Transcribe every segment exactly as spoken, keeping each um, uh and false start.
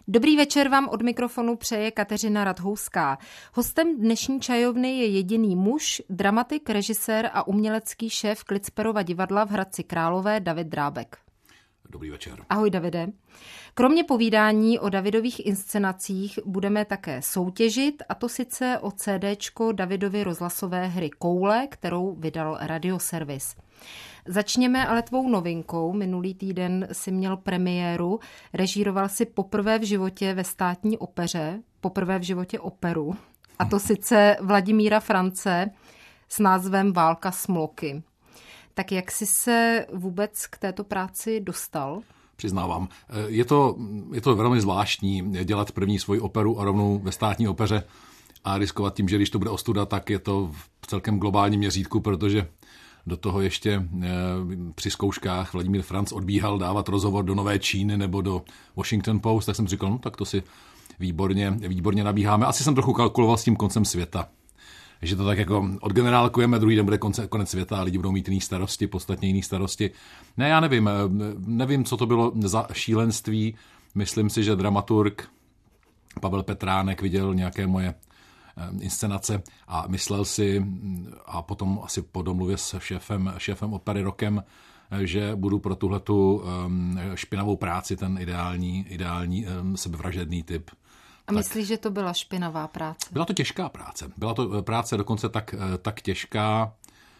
Dobrý večer vám od mikrofonu přeje Kateřina Radhouská. Hostem dnešní čajovny je jediný muž, dramatik, režisér a umělecký šéf Klicperova divadla v Hradci Králové David Drábek. Dobrý večer. Ahoj, Davide. Kromě povídání o Davidových inscenacích budeme také soutěžit, a to sice o CDčko Davidovy rozhlasové hry Koule, kterou vydal Radioservis. Začněme ale tvou novinkou. Minulý týden si měl premiéru, režíroval si poprvé v životě ve Státní opeře, poprvé v životě operu, a to sice Vladimíra France s názvem Válka smloky. Tak jak jsi se vůbec k této práci dostal? Přiznávám, je to, je to velmi zvláštní dělat první svoji operu a rovnou ve Státní opeře a riskovat tím, že když to bude ostuda, tak je to v celkem globálním měřítku, protože do toho ještě při zkouškách Vladimír France odbíhal dávat rozhovor do Nové Číny nebo do Washington Post, tak jsem říkal, no tak to si výborně, výborně nabíháme. Asi jsem trochu kalkuloval s tím koncem světa. Že to tak jako odgenerálkujeme, druhý den bude konce, konec světa a lidi budou mít jiný starosti, podstatně jiný starosti. Ne, já nevím, nevím, co to bylo za šílenství. Myslím si, že dramaturg Pavel Petránek viděl nějaké moje inscenace a myslel si, a potom asi po domluvě s šéfem, šéfem opery Rokem, že budu pro tuhletu špinavou práci ten ideální, ideální sebevražedný typ. A myslíš, že to byla špinavá práce? Byla to těžká práce. Byla to práce dokonce tak, tak těžká,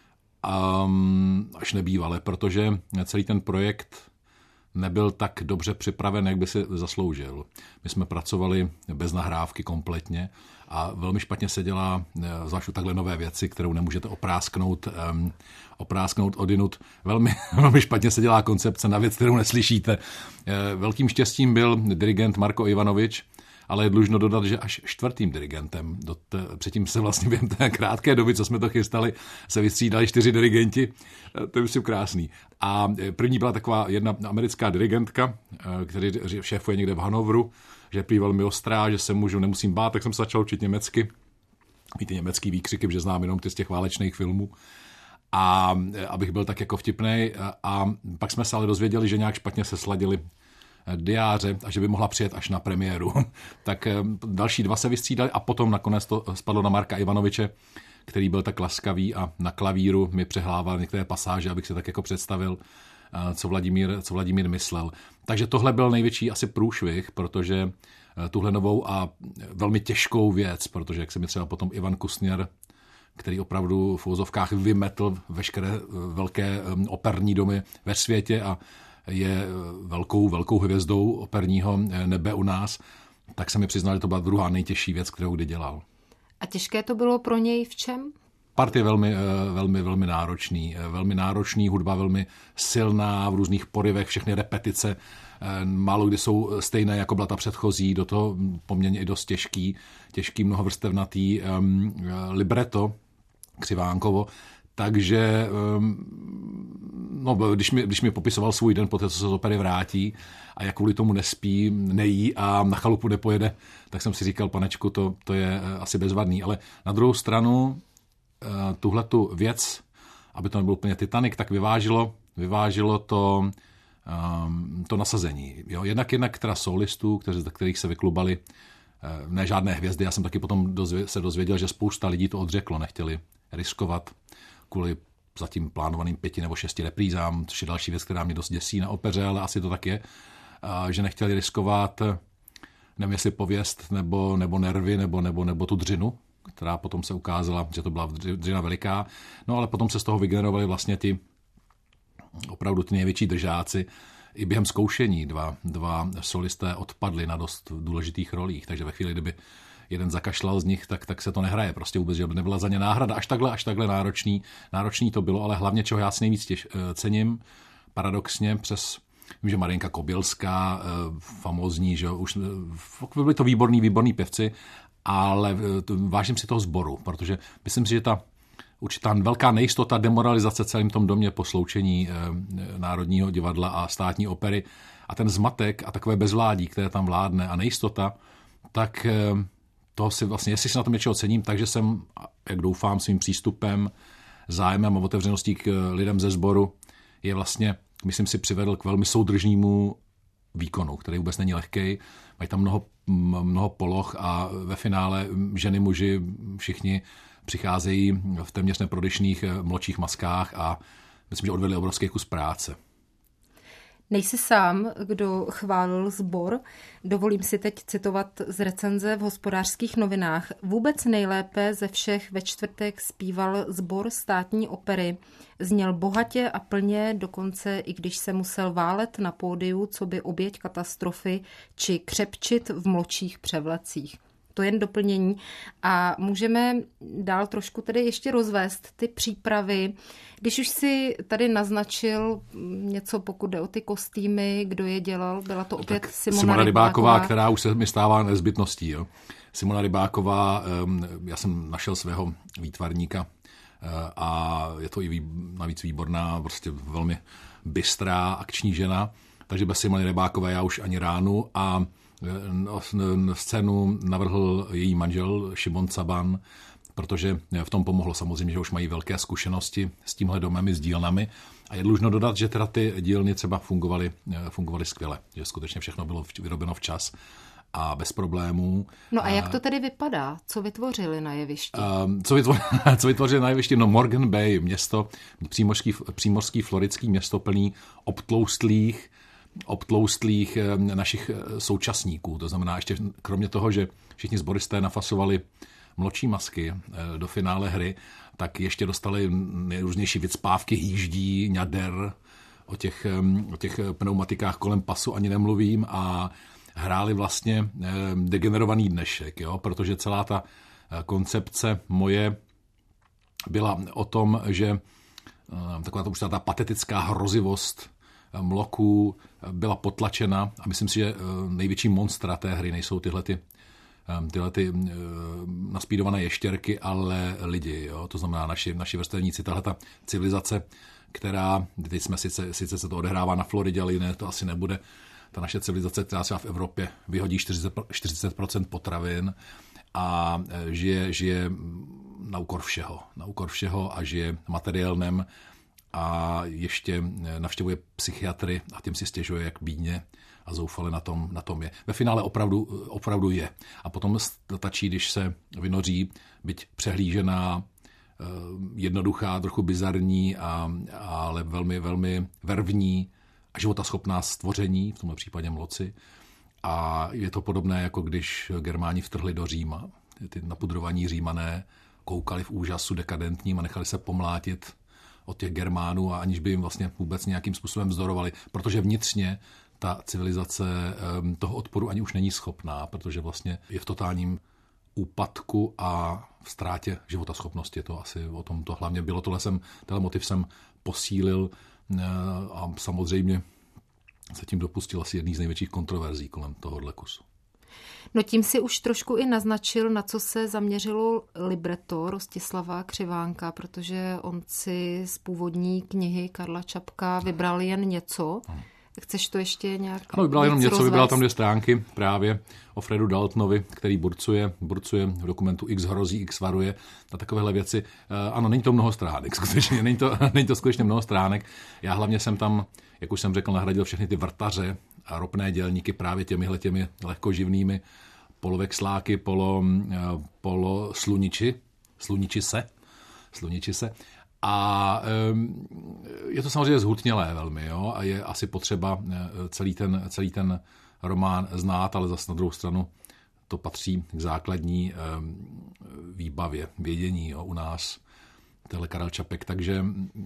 um, až nebývale, protože celý ten projekt nebyl tak dobře připraven, jak by si zasloužil. My jsme pracovali bez nahrávky kompletně a velmi špatně se dělá, zvlášť takhle nové věci, kterou nemůžete oprásknout, um, oprásknout odinut. Velmi, velmi špatně se dělá koncepce na věc, kterou neslyšíte. Velkým štěstím byl dirigent Marko Ivanovič, ale je dlužno dodat, že až čtvrtým dirigentem. Do t- předtím se vlastně během té krátké doby, co jsme to chystali, se vystřídali čtyři dirigenti. To je myslím krásný. A první byla taková jedna americká dirigentka, který šéfuje někde v Hanoveru, že je prý velmi ostrá, že se můžu, nemusím bát, tak jsem se začal učit německy. Víte, německý výkřiky, protože znám jenom ty z těch válečných filmů. A abych byl tak jako vtipnej. A pak jsme se ale dozvěděli, že nějak špatně se sladili diáře a že by mohla přijet až na premiéru. Tak další dva se vystřídali a potom nakonec to spadlo na Marka Ivanoviče, který byl tak laskavý a na klavíru mi přehlával některé pasáže, abych si tak jako představil, co Vladimír, co Vladimír myslel. Takže tohle byl největší asi průšvih, protože tuhle novou a velmi těžkou věc, protože jak se mi třeba potom Ivan Kusněr, který opravdu v uvozovkách vymetl veškeré velké operní domy ve světě a je velkou, velkou hvězdou operního nebe u nás, tak se mi přiznal, že to byla druhá nejtěžší věc, kterou kdy dělal. A těžké to bylo pro něj v čem? Part je velmi, velmi, velmi náročný. Velmi náročný, hudba velmi silná, v různých porivech, všechny repetice. Málo kdy jsou stejné, jako byla ta předchozí, do toho poměrně i dost těžký, těžký mnohovrstevnatý um, libreto, křivánkovo. Takže no, když, mi, když mi popisoval svůj den poté, co se z opery vrátí a jak kvůli tomu nespí, nejí a na chalupu nepojede, tak jsem si říkal, panečku, to, to je asi bezvadný. Ale na druhou stranu tuhletu věc, aby to nebyl úplně Titanic, tak vyvážilo, vyvážilo to, to nasazení. Jo? Jednak, jednak teda solistů, kteří, kterých se vyklubali, ne žádné hvězdy. Já jsem taky potom dozvě, se dozvěděl, že spousta lidí to odřeklo, nechtěli riskovat kvůli zatím plánovaným pěti nebo šesti reprízám, což je další věc, která mě dost děsí na opeře, ale asi to tak je, že nechtěli riskovat, nevím jestli pověst, nebo, nebo nervy, nebo, nebo, nebo tu dřinu, která potom se ukázala, že to byla dřina veliká. No ale potom se z toho vygenerovali vlastně ti opravdu ty největší držáci. I během zkoušení dva, dva solisté odpadli na dost důležitých rolích, takže ve chvíli, kdyby jeden zakašlal z nich, tak, tak se to nehraje. Prostě vůbec, že nebyla za ně náhrada. Až takhle, až takhle náročný, náročný to bylo, ale hlavně, čeho já si nejvíc těž, cením, paradoxně přes, vím, že Marinka Kobylská, famózní, že už byli to výborný, výborný pěvci, ale vážím si toho sboru, protože myslím si, že ta určitá velká nejistota, demoralizace celým tom domě po sloučení Národního divadla a Státní opery a ten zmatek a takové bezvládí, které tam vládne a nejistota, tak to si vlastně, jestli si na tom něčeho cením, takže jsem, jak doufám, svým přístupem, zájmem a otevřeností k lidem ze sboru je vlastně, myslím si, přivedl k velmi soudržnému výkonu, který vůbec není lehkej. mají tam mnoho, mnoho poloh a ve finále ženy, muži, všichni přicházejí v téměř neprodyšných mlčích maskách a myslím, že odvedli obrovský kus práce. Nejsi sám, kdo chválil sbor. Dovolím si teď citovat z recenze v Hospodářských novinách. Vůbec nejlépe ze všech ve čtvrtek zpíval sbor Státní opery. Zněl bohatě a plně, dokonce i když se musel válet na pódiu, co by oběť katastrofy, či křepčit v mlčích převlecích. To jen doplnění. A můžeme dál trošku tedy ještě rozvést ty přípravy. Když už si tady naznačil něco, pokud jde o ty kostýmy, kdo je dělal, byla to opět tak Simona, Simona Rybáková, Rybáková, která už se mi stává nezbytností. Jo. Simona Rybáková, já jsem našel svého výtvarníka a je to i navíc výborná, prostě velmi bystrá akční žena, takže bez Simony Rybákové já už ani ránu a scénu navrhl její manžel Šimon Caban, protože v tom pomohlo samozřejmě, že už mají velké zkušenosti s tímhle domem i s dílnami. A je dlužno dodat, že teda ty dílny třeba fungovaly, fungovaly skvěle, že skutečně všechno bylo vyrobeno včas a bez problémů. No a jak to tedy vypadá? Co vytvořili na jevišti? Co vytvořili, co vytvořili na jevišti? No Morgan Bay, město, přímořský, přímořský floridský město plný obtloustlých obtloustlých našich současníků. To znamená, ještě kromě toho, že všichni sboristé nafasovali mlčí masky do finále hry, tak ještě dostali nejrůznější vycpávky hýždí, ňader, o těch, o těch pneumatikách kolem pasu ani nemluvím a hráli vlastně degenerovaný dnešek, jo? Protože celá ta koncepce moje byla o tom, že taková ta, už ta patetická hrozivost mloků byla potlačena a myslím si, že největší monstra té hry nejsou tyhle ty, tyhle ty naspídované ještěrky, ale lidi. Jo? To znamená naši, naši vrstevníci, tahle ta civilizace, která, teď jsme sice, sice se to odehrává na Floridě, ale jiné to asi nebude, ta naše civilizace, která třeba v Evropě vyhodí čtyřicet procent potravin a žije, žije na úkor všeho, na úkor všeho a žije materiálnem a ještě navštěvuje psychiatry a tím si stěžuje, jak bídně a zoufale na tom, na tom je. Ve finále opravdu, opravdu je. A potom stačí, když se vynoří, byť přehlížená, jednoduchá, trochu bizarní, a, ale velmi, velmi vervní a životaschopná stvoření, v tomto případě mloci. A je to podobné, jako když Germáni vtrhli do Říma. Ty napudrovaní Římané koukali v úžasu dekadentním a nechali se pomlátit od těch Germánů a aniž by jim vlastně vůbec nějakým způsobem vzdorovali, protože vnitřně ta civilizace toho odporu ani už není schopná, protože vlastně je v totálním úpadku a v ztrátě životaschopnosti. To asi o tom to hlavně bylo. Tohle jsem, tenhle motiv jsem posílil a samozřejmě se tím dopustil asi jedný z největších kontroverzí kolem tohohle kusu. No tím si už trošku i naznačil, na co se zaměřilo libreto Rostislava Křivánka, protože on si z původní knihy Karla Čapka vybral jen něco. Chceš to ještě nějak Ano, vybral jenom něco, rozvést? Vybral tam dvě stránky právě o Fredu Daltonovi, který burcuje, burcuje v dokumentu X hrozí, X varuje a takovéhle věci. Ano, není to mnoho stránek, skutečně, není to, není to skutečně mnoho stránek. Já hlavně jsem tam, jak už jsem řekl, nahradil všechny ty vrtaře a ropné dělníky právě těmihle těmi lehkoživnými polovexláky, polo, polo sluniči, sluniči se, sluniči se. A je to samozřejmě zhutnělé velmi, jo? A je asi potřeba celý ten, celý ten román znát, ale zase na druhou stranu to patří k základní výbavě, vědění, jo? U nás, tenhle Karel Čapek, takže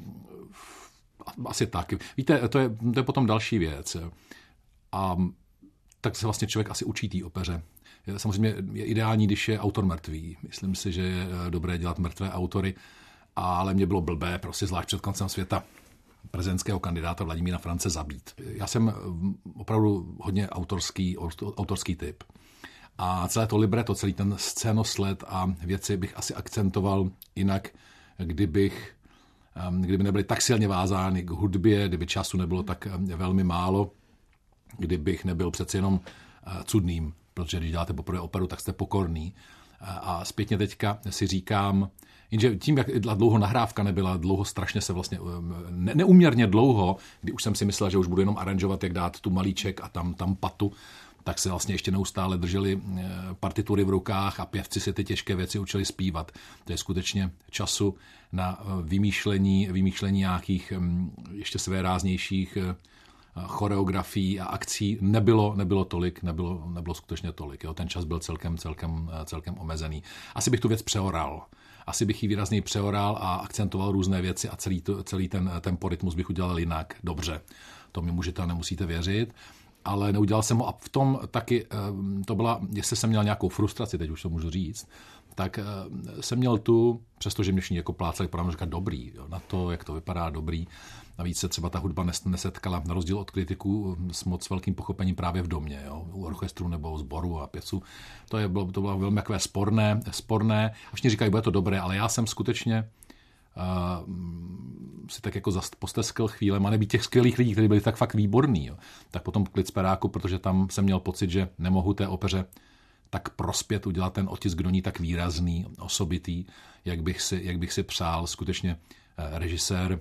asi tak. Víte, to je, to je potom další věc. A tak se vlastně člověk asi učí té opeře. Samozřejmě je ideální, když je autor mrtvý. Myslím si, že je dobré dělat mrtvé autory, ale mě bylo blbé, prostě zvlášť před koncem světa, prezidentského kandidáta Vladimíra France zabít. Já jsem opravdu hodně autorský, autorský typ. A celé to libreto, celý ten scénosled a věci bych asi akcentoval jinak, kdybych, kdyby nebyly tak silně vázány k hudbě, kdyby času nebylo tak velmi málo, kdybych nebyl přeci jenom cudným, protože když děláte poprvé operu, tak jste pokorný. A zpětně teďka si říkám, jenže tím, jak dlouho nahrávka nebyla, dlouho strašně se vlastně, ne, neuměrně dlouho, kdy už jsem si myslel, že už budu jenom aranžovat, jak dát tu malíček a tam, tam patu, tak se vlastně ještě neustále drželi partitury v rukách a pěvci si ty těžké věci učili zpívat. To je skutečně času na vymýšlení, vymýšlení nějakých ještě svéráznějších choreografií a akcí nebylo, nebylo tolik, nebylo, nebylo skutečně tolik. Jo. Ten čas byl celkem, celkem, celkem omezený. Asi bych tu věc přeoral. Asi bych ji výrazněji přeoral a akcentoval různé věci a celý, to, celý ten temporytmus bych udělal jinak. Dobře, to mi můžete a nemusíte věřit, ale neudělal jsem ho a v tom taky, to byla, jestli jsem měl nějakou frustraci, teď už to můžu říct, tak jsem měl tu, přestože mě všichni jako plácali, podám říkat dobrý, jo, na to, jak to vypadá dobrý. Navíc se třeba ta hudba nesetkala, na rozdíl od kritiků, s moc velkým pochopením právě v domě, jo, u orchestru nebo sboru a pěvců. To, je, bylo, to bylo velmi takové sporné, sporné. A všichni říkají, bude to dobré, ale já jsem skutečně uh, si tak jako posteskl chvílem a nebýt těch skvělých lidí, kteří byli tak fakt výborní, jo, tak potom klid z peráku, protože tam jsem měl pocit, že nemohu té opeře tak prospět, udělat ten otisk do ní tak výrazný, osobitý, jak bych si, jak bych si přál. Skutečně režisér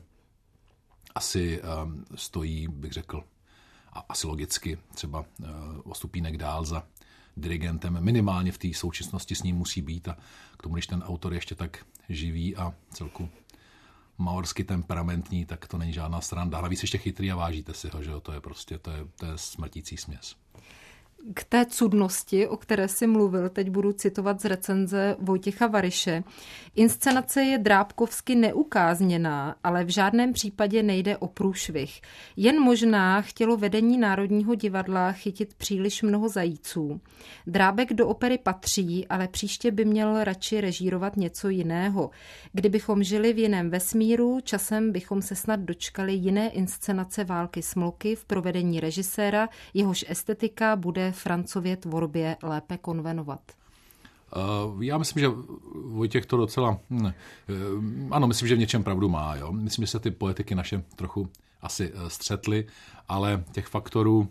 asi um, stojí, bych řekl, a asi logicky třeba uh, o stupínek dál za dirigentem. Minimálně v té současnosti s ním musí být a k tomu, když ten autor je ještě tak živý a celku maorsky temperamentní, tak to není žádná sranda. Navíc ještě chytrý a vážíte si ho, že jo? To je prostě, to je, to je smrtící směs. K té cudnosti, o které jsi mluvil, teď budu citovat z recenze Vojtěcha Varyše. Inscenace je drábkovsky neukázněná, ale v žádném případě nejde o průšvih. Jen možná chtělo vedení Národního divadla chytit příliš mnoho zajíců. Drábek do opery patří, ale příště by měl radši režírovat něco jiného. Kdybychom žili v jiném vesmíru, časem bychom se snad dočkali jiné inscenace Války Smloky v provedení režiséra, jehož estetika bude Francově tvorbě lépe konvenovat. Uh, já myslím, že Vojtěch to docela... Ne, ano, myslím, že v něčem pravdu má. Jo? Myslím, že se ty poetiky naše trochu asi střetly, ale těch faktorů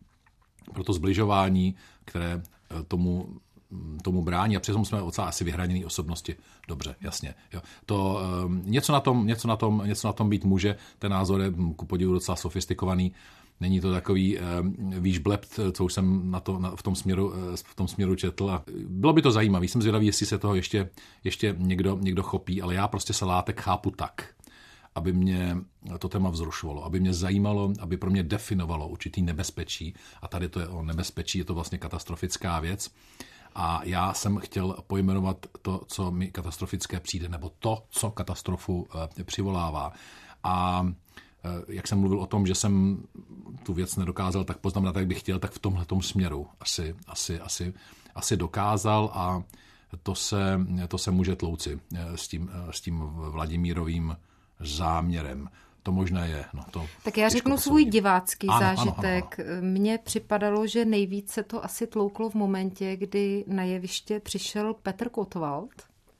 pro to zbližování, které tomu, tomu brání, a přitom jsme docela asi vyhraněný osobnosti. Dobře, jasně. Jo. To, um, něco, na tom, něco, na tom, něco na tom být může, ten názor je ku podivu docela sofistikovaný. Není to takový uh, výš blebt, co už jsem na to, na, v, tom směru, uh, v tom směru četl. A bylo by to zajímavé. Jsem zvědavý, jestli se toho ještě, ještě někdo, někdo chopí, ale já prostě Salátek chápu tak, aby mě to téma vzrušovalo, aby mě zajímalo, aby pro mě definovalo určitý nebezpečí. A tady to je o nebezpečí, je to vlastně katastrofická věc. A já jsem chtěl pojmenovat to, co mi katastrofické přijde, nebo to, co katastrofu uh, přivolává. A jak jsem mluvil o tom, že jsem tu věc nedokázal tak poznamenat, jak bych chtěl, tak v tomhletom směru asi, asi, asi, asi dokázal a to se, to se může tlouci s tím, s tím Vladimírovým záměrem. To možné je. No, to tak já řeknu svůj divácký ano, zážitek. Ano, ano. Mně připadalo, že nejvíce to asi tlouklo v momentě, kdy na jeviště přišel Petr Kotwald,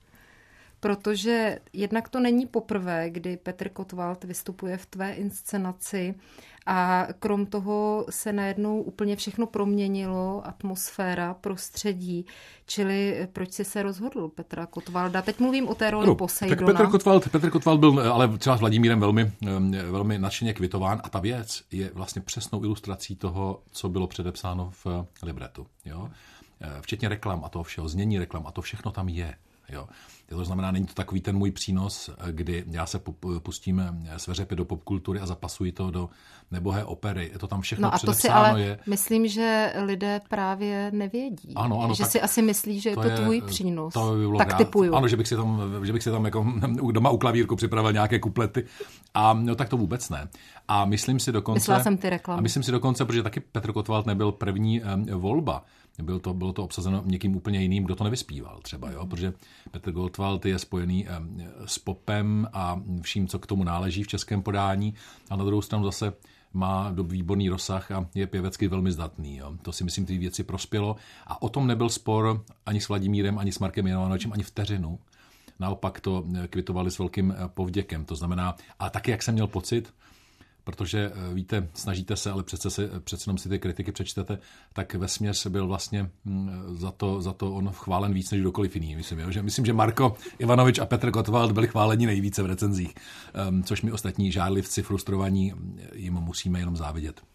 protože jednak to není poprvé, kdy Petr Kotwald vystupuje v tvé inscenaci a krom toho se najednou úplně všechno proměnilo, atmosféra, prostředí, čili proč jsi se rozhodl Petra Kotwalda? Teď mluvím o té roli no, Poseidona. Tak Petr Kotwald, Petr Kotwald byl ale třeba s Vladimírem velmi, velmi nadšeně kvitován a ta věc je vlastně přesnou ilustrací toho, co bylo předepsáno v libretu. Jo? Včetně reklam a toho všeho, znění reklam a to všechno tam je. Jo. To znamená, není to takový ten můj přínos, kdy já se pustím sveřepě do popkultury a zapasuji to do nebohé opery. Je to tam všechno no a předepsáno. To si ale je... myslím, že lidé právě nevědí. Ano, ano, že tak si asi myslí, že je to, to je, tvůj přínos. To by bylo tak rád. typuju. Ano, že bych si tam, že bych si tam jako doma u klavírku připravil nějaké kuplety. A no, tak to vůbec ne. A myslím si dokonce... Myslela jsem ty reklamy. A myslím si dokonce, protože taky Petr Kotwald nebyl první um, volba. Bylo to, bylo to obsazeno někým úplně jiným, kdo to nevyspíval třeba, jo? Protože Petr Kotwald je spojený um, s popem a vším, co k tomu náleží v českém podání a na druhou stranu zase má výborný rozsah a je pěvecky velmi zdatný. Jo? To si myslím, ty věci prospělo a o tom nebyl spor ani s Vladimírem, ani s Markem Janovánovičem, ani vteřinu. Naopak to kvitovali s velkým povděkem. To znamená, a taky, jak jsem měl pocit, protože víte, snažíte se, ale přece, se, přece jenom si ty kritiky přečtete, tak vesměs byl vlastně za to, za to on chválen víc než kdokoliv jiný. Myslím, jo? Že, myslím, že Marko Ivanovič a Petr Kotwald byli chváleni nejvíce v recenzích, um, což my ostatní žárlivci frustrovaní jim musíme jenom závidět.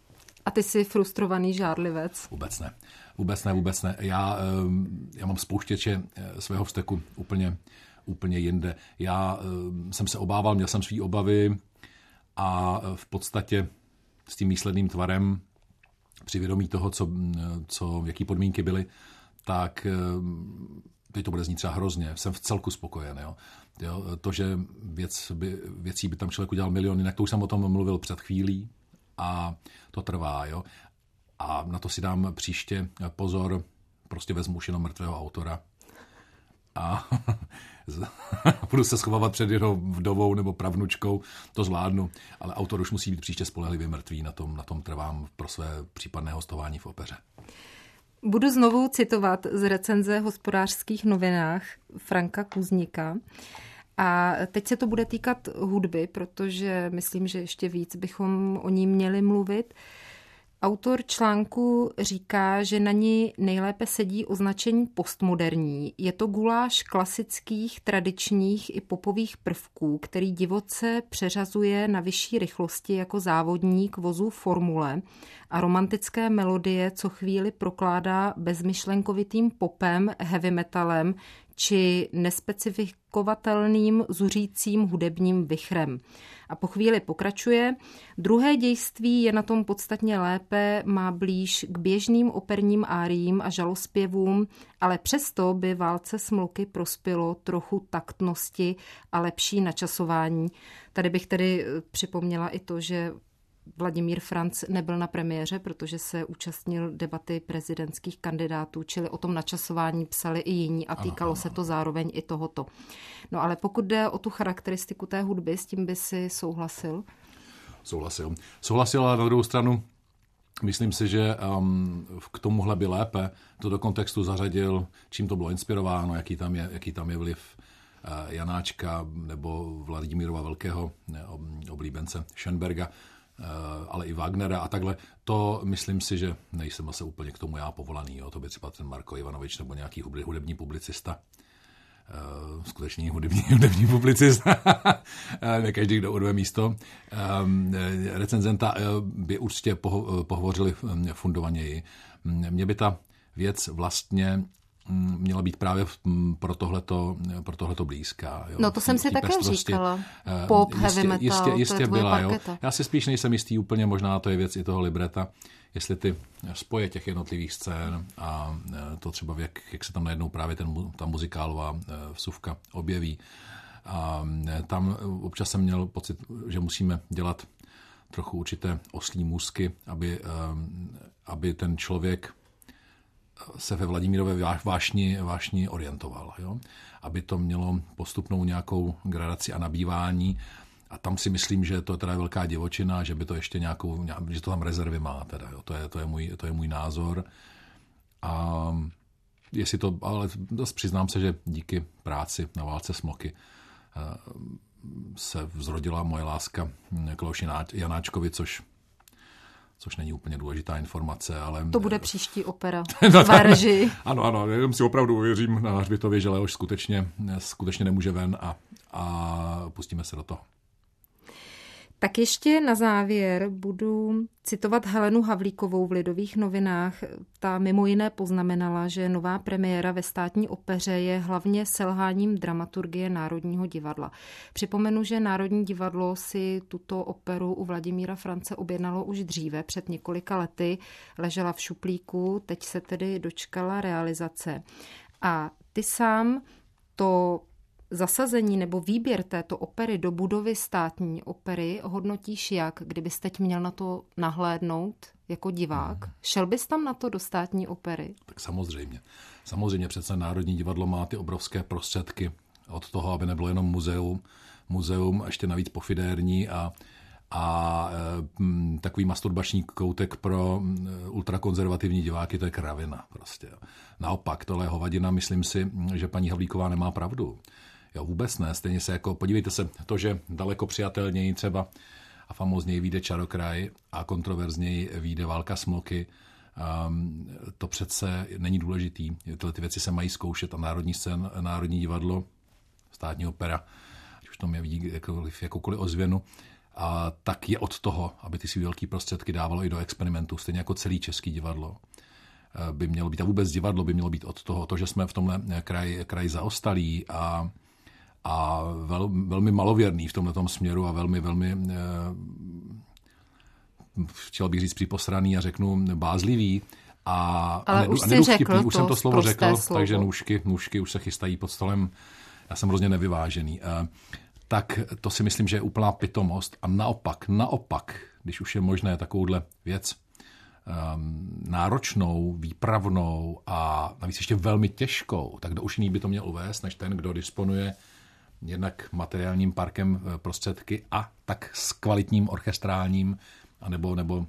A ty jsi frustrovaný žárlivec? Vůbec ne. Vůbec ne, vůbec ne. Já, já mám spouštěče svého vzteku úplně, úplně jinde. Já jsem se obával, měl jsem svý obavy a v podstatě s tím výsledným tvarem při vědomí toho, co, co, jaký podmínky byly, tak teď to bude znít třeba hrozně. Jsem v celku spokojen. Jo. Jo, to, že věc by, věcí by tam člověk udělal milion, jinak to už jsem o tom mluvil před chvílí a to trvá. Jo. A na to si dám příště pozor, prostě vezmu už jenom mrtvého autora a budu se schovávat před jeho vdovou nebo pravnučkou, to zvládnu, ale autor už musí být příště spolehlivě mrtvý, na tom, na tom trvám pro své případné hostování v opeře. Budu znovu citovat z recenze v Hospodářských novinách Franka Kuzníka. A teď se to bude týkat hudby, protože myslím, že ještě víc bychom o ní měli mluvit. Autor článku říká, že na ní nejlépe sedí označení postmoderní. Je to guláš klasických, tradičních i popových prvků, který divoce přeřazuje na vyšší rychlosti jako závodník vozů formule a romantické melodie co chvíli prokládá bezmyšlenkovitým popem, heavy metalem či nespecifikovatelným zuřícím hudebním vichrem. A po chvíli pokračuje. Druhé dějství je na tom podstatně lépe, má blíž k běžným operním áriím a žalospěvům, ale přesto by Válce smloky prospělo trochu taktnosti a lepší načasování. Tady bych tedy připomněla i to, že Vladimír Franc nebyl na premiéře, protože se účastnil debaty prezidentských kandidátů, čili o tom načasování psali i jiní a týkalo ano, se to zároveň i tohoto. No ale pokud jde o tu charakteristiku té hudby, s tím by si souhlasil? Souhlasil. Souhlasil, ale na druhou stranu myslím si, že um, k tomuhle by lépe to do kontextu zařadil, čím to bylo inspirováno, jaký tam je, jaký tam je vliv uh, Janáčka nebo Vladimírova velkého ne, oblíbence Schönberga, ale i Wagnera a takhle. To myslím si, že nejsem asi úplně k tomu já povolaný. Jo. To by třeba ten Marko Ivanovič nebo nějaký hudební publicista. Skutečný hudební, hudební publicista. Ne každý, kdo urve místo. Recenzenta by určitě poho- pohovořili fundovaněji. Mně by ta věc vlastně měla být právě pro tohleto, pro tohleto blízká. Jo. No to jsem si také říkala. Pop, jistě, heavy metal, jistě, jistě to je tvoje byla, jo. parketa. Já si spíš nejsem jistý úplně, možná to je věc i toho libreta, jestli ty spoje těch jednotlivých scén a to třeba, jak, jak se tam najednou právě ten, ta muzikálová vsuvka objeví. A tam občas jsem měl pocit, že musíme dělat trochu určité oslí můzky, aby, aby ten člověk se ve Vladimírové vášni, vášni orientoval. Jo? Aby to mělo postupnou nějakou gradaci a nabývání. A tam si myslím, že to je teda velká divočina, že by to ještě nějakou, že to tam rezervy má. Teda, jo? To, je, to, je můj, to je můj názor. A jestli to, ale dost přiznám se, že díky práci na Válce smloky se vzrodila moje láska k Leoši Janáčkovi, což což není úplně důležitá informace, ale... To bude příští opera v režii. Ano, ano, jenom si opravdu uvěřím na Hřbitově, že Leoš skutečně, skutečně nemůže ven a, a pustíme se do toho. Tak ještě na závěr budu citovat Helenu Havlíkovou v Lidových novinách. Ta mimo jiné poznamenala, že nová premiéra ve Státní opeře je hlavně selháním dramaturgie Národního divadla. Připomenu, že Národní divadlo si tuto operu u Vladimíra France objednalo už dříve, před několika lety. Ležela v šuplíku, teď se tedy dočkala realizace. A ty sám to zasazení nebo výběr této opery do budovy Státní opery hodnotíš jak, kdybys teď měl na to nahlédnout jako divák? Hmm. Šel bys tam na to do Státní opery? Tak samozřejmě. Samozřejmě přece Národní divadlo má ty obrovské prostředky od toho, aby nebylo jenom muzeum, muzeum ještě navíc pofidérní a, a e, takový masturbační koutek pro ultrakonzervativní diváky, to je kravina prostě. Naopak, tohle je hovadina, myslím si, že paní Havlíková nemá pravdu. Jo, vůbec ne. Stejně se jako, podívejte se, to, že daleko přijatelněji třeba a famózněji vyjde Čarokraj a kontroverzněji vyjde Válka smloky, um, to přece není důležitý. Tyhle ty věci se mají zkoušet a Národní scén, Národní divadlo, Státní opera, ať už to mě vidí jakoukoliv, jakoukoliv ozvěnu, a tak je od toho, aby ty svý velký prostředky dávalo i do experimentu, stejně jako celý český divadlo by mělo být, a vůbec divadlo by mělo být od toho, to, že jsme v tomhle kraji, kraji zaostalí a, a vel, velmi malověrný v tomhletom směru a velmi, velmi, chtěl bych říct připosraný a řeknu bázlivý, A, Ale a, už a jsi řekl už jsem to slovo řekl, slovo. takže nůžky, nůžky už se chystají pod stolem. Já jsem hrozně nevyvážený. E, tak to si myslím, že je úplná pitomost. A naopak, naopak, když už je možné takovouhle věc um, náročnou, výpravnou a navíc ještě velmi těžkou, tak kdo už jiný by to měl uvést, než ten, kdo disponuje jednak materiálním parkem prostředky a tak s kvalitním orchestrálním anebo, nebo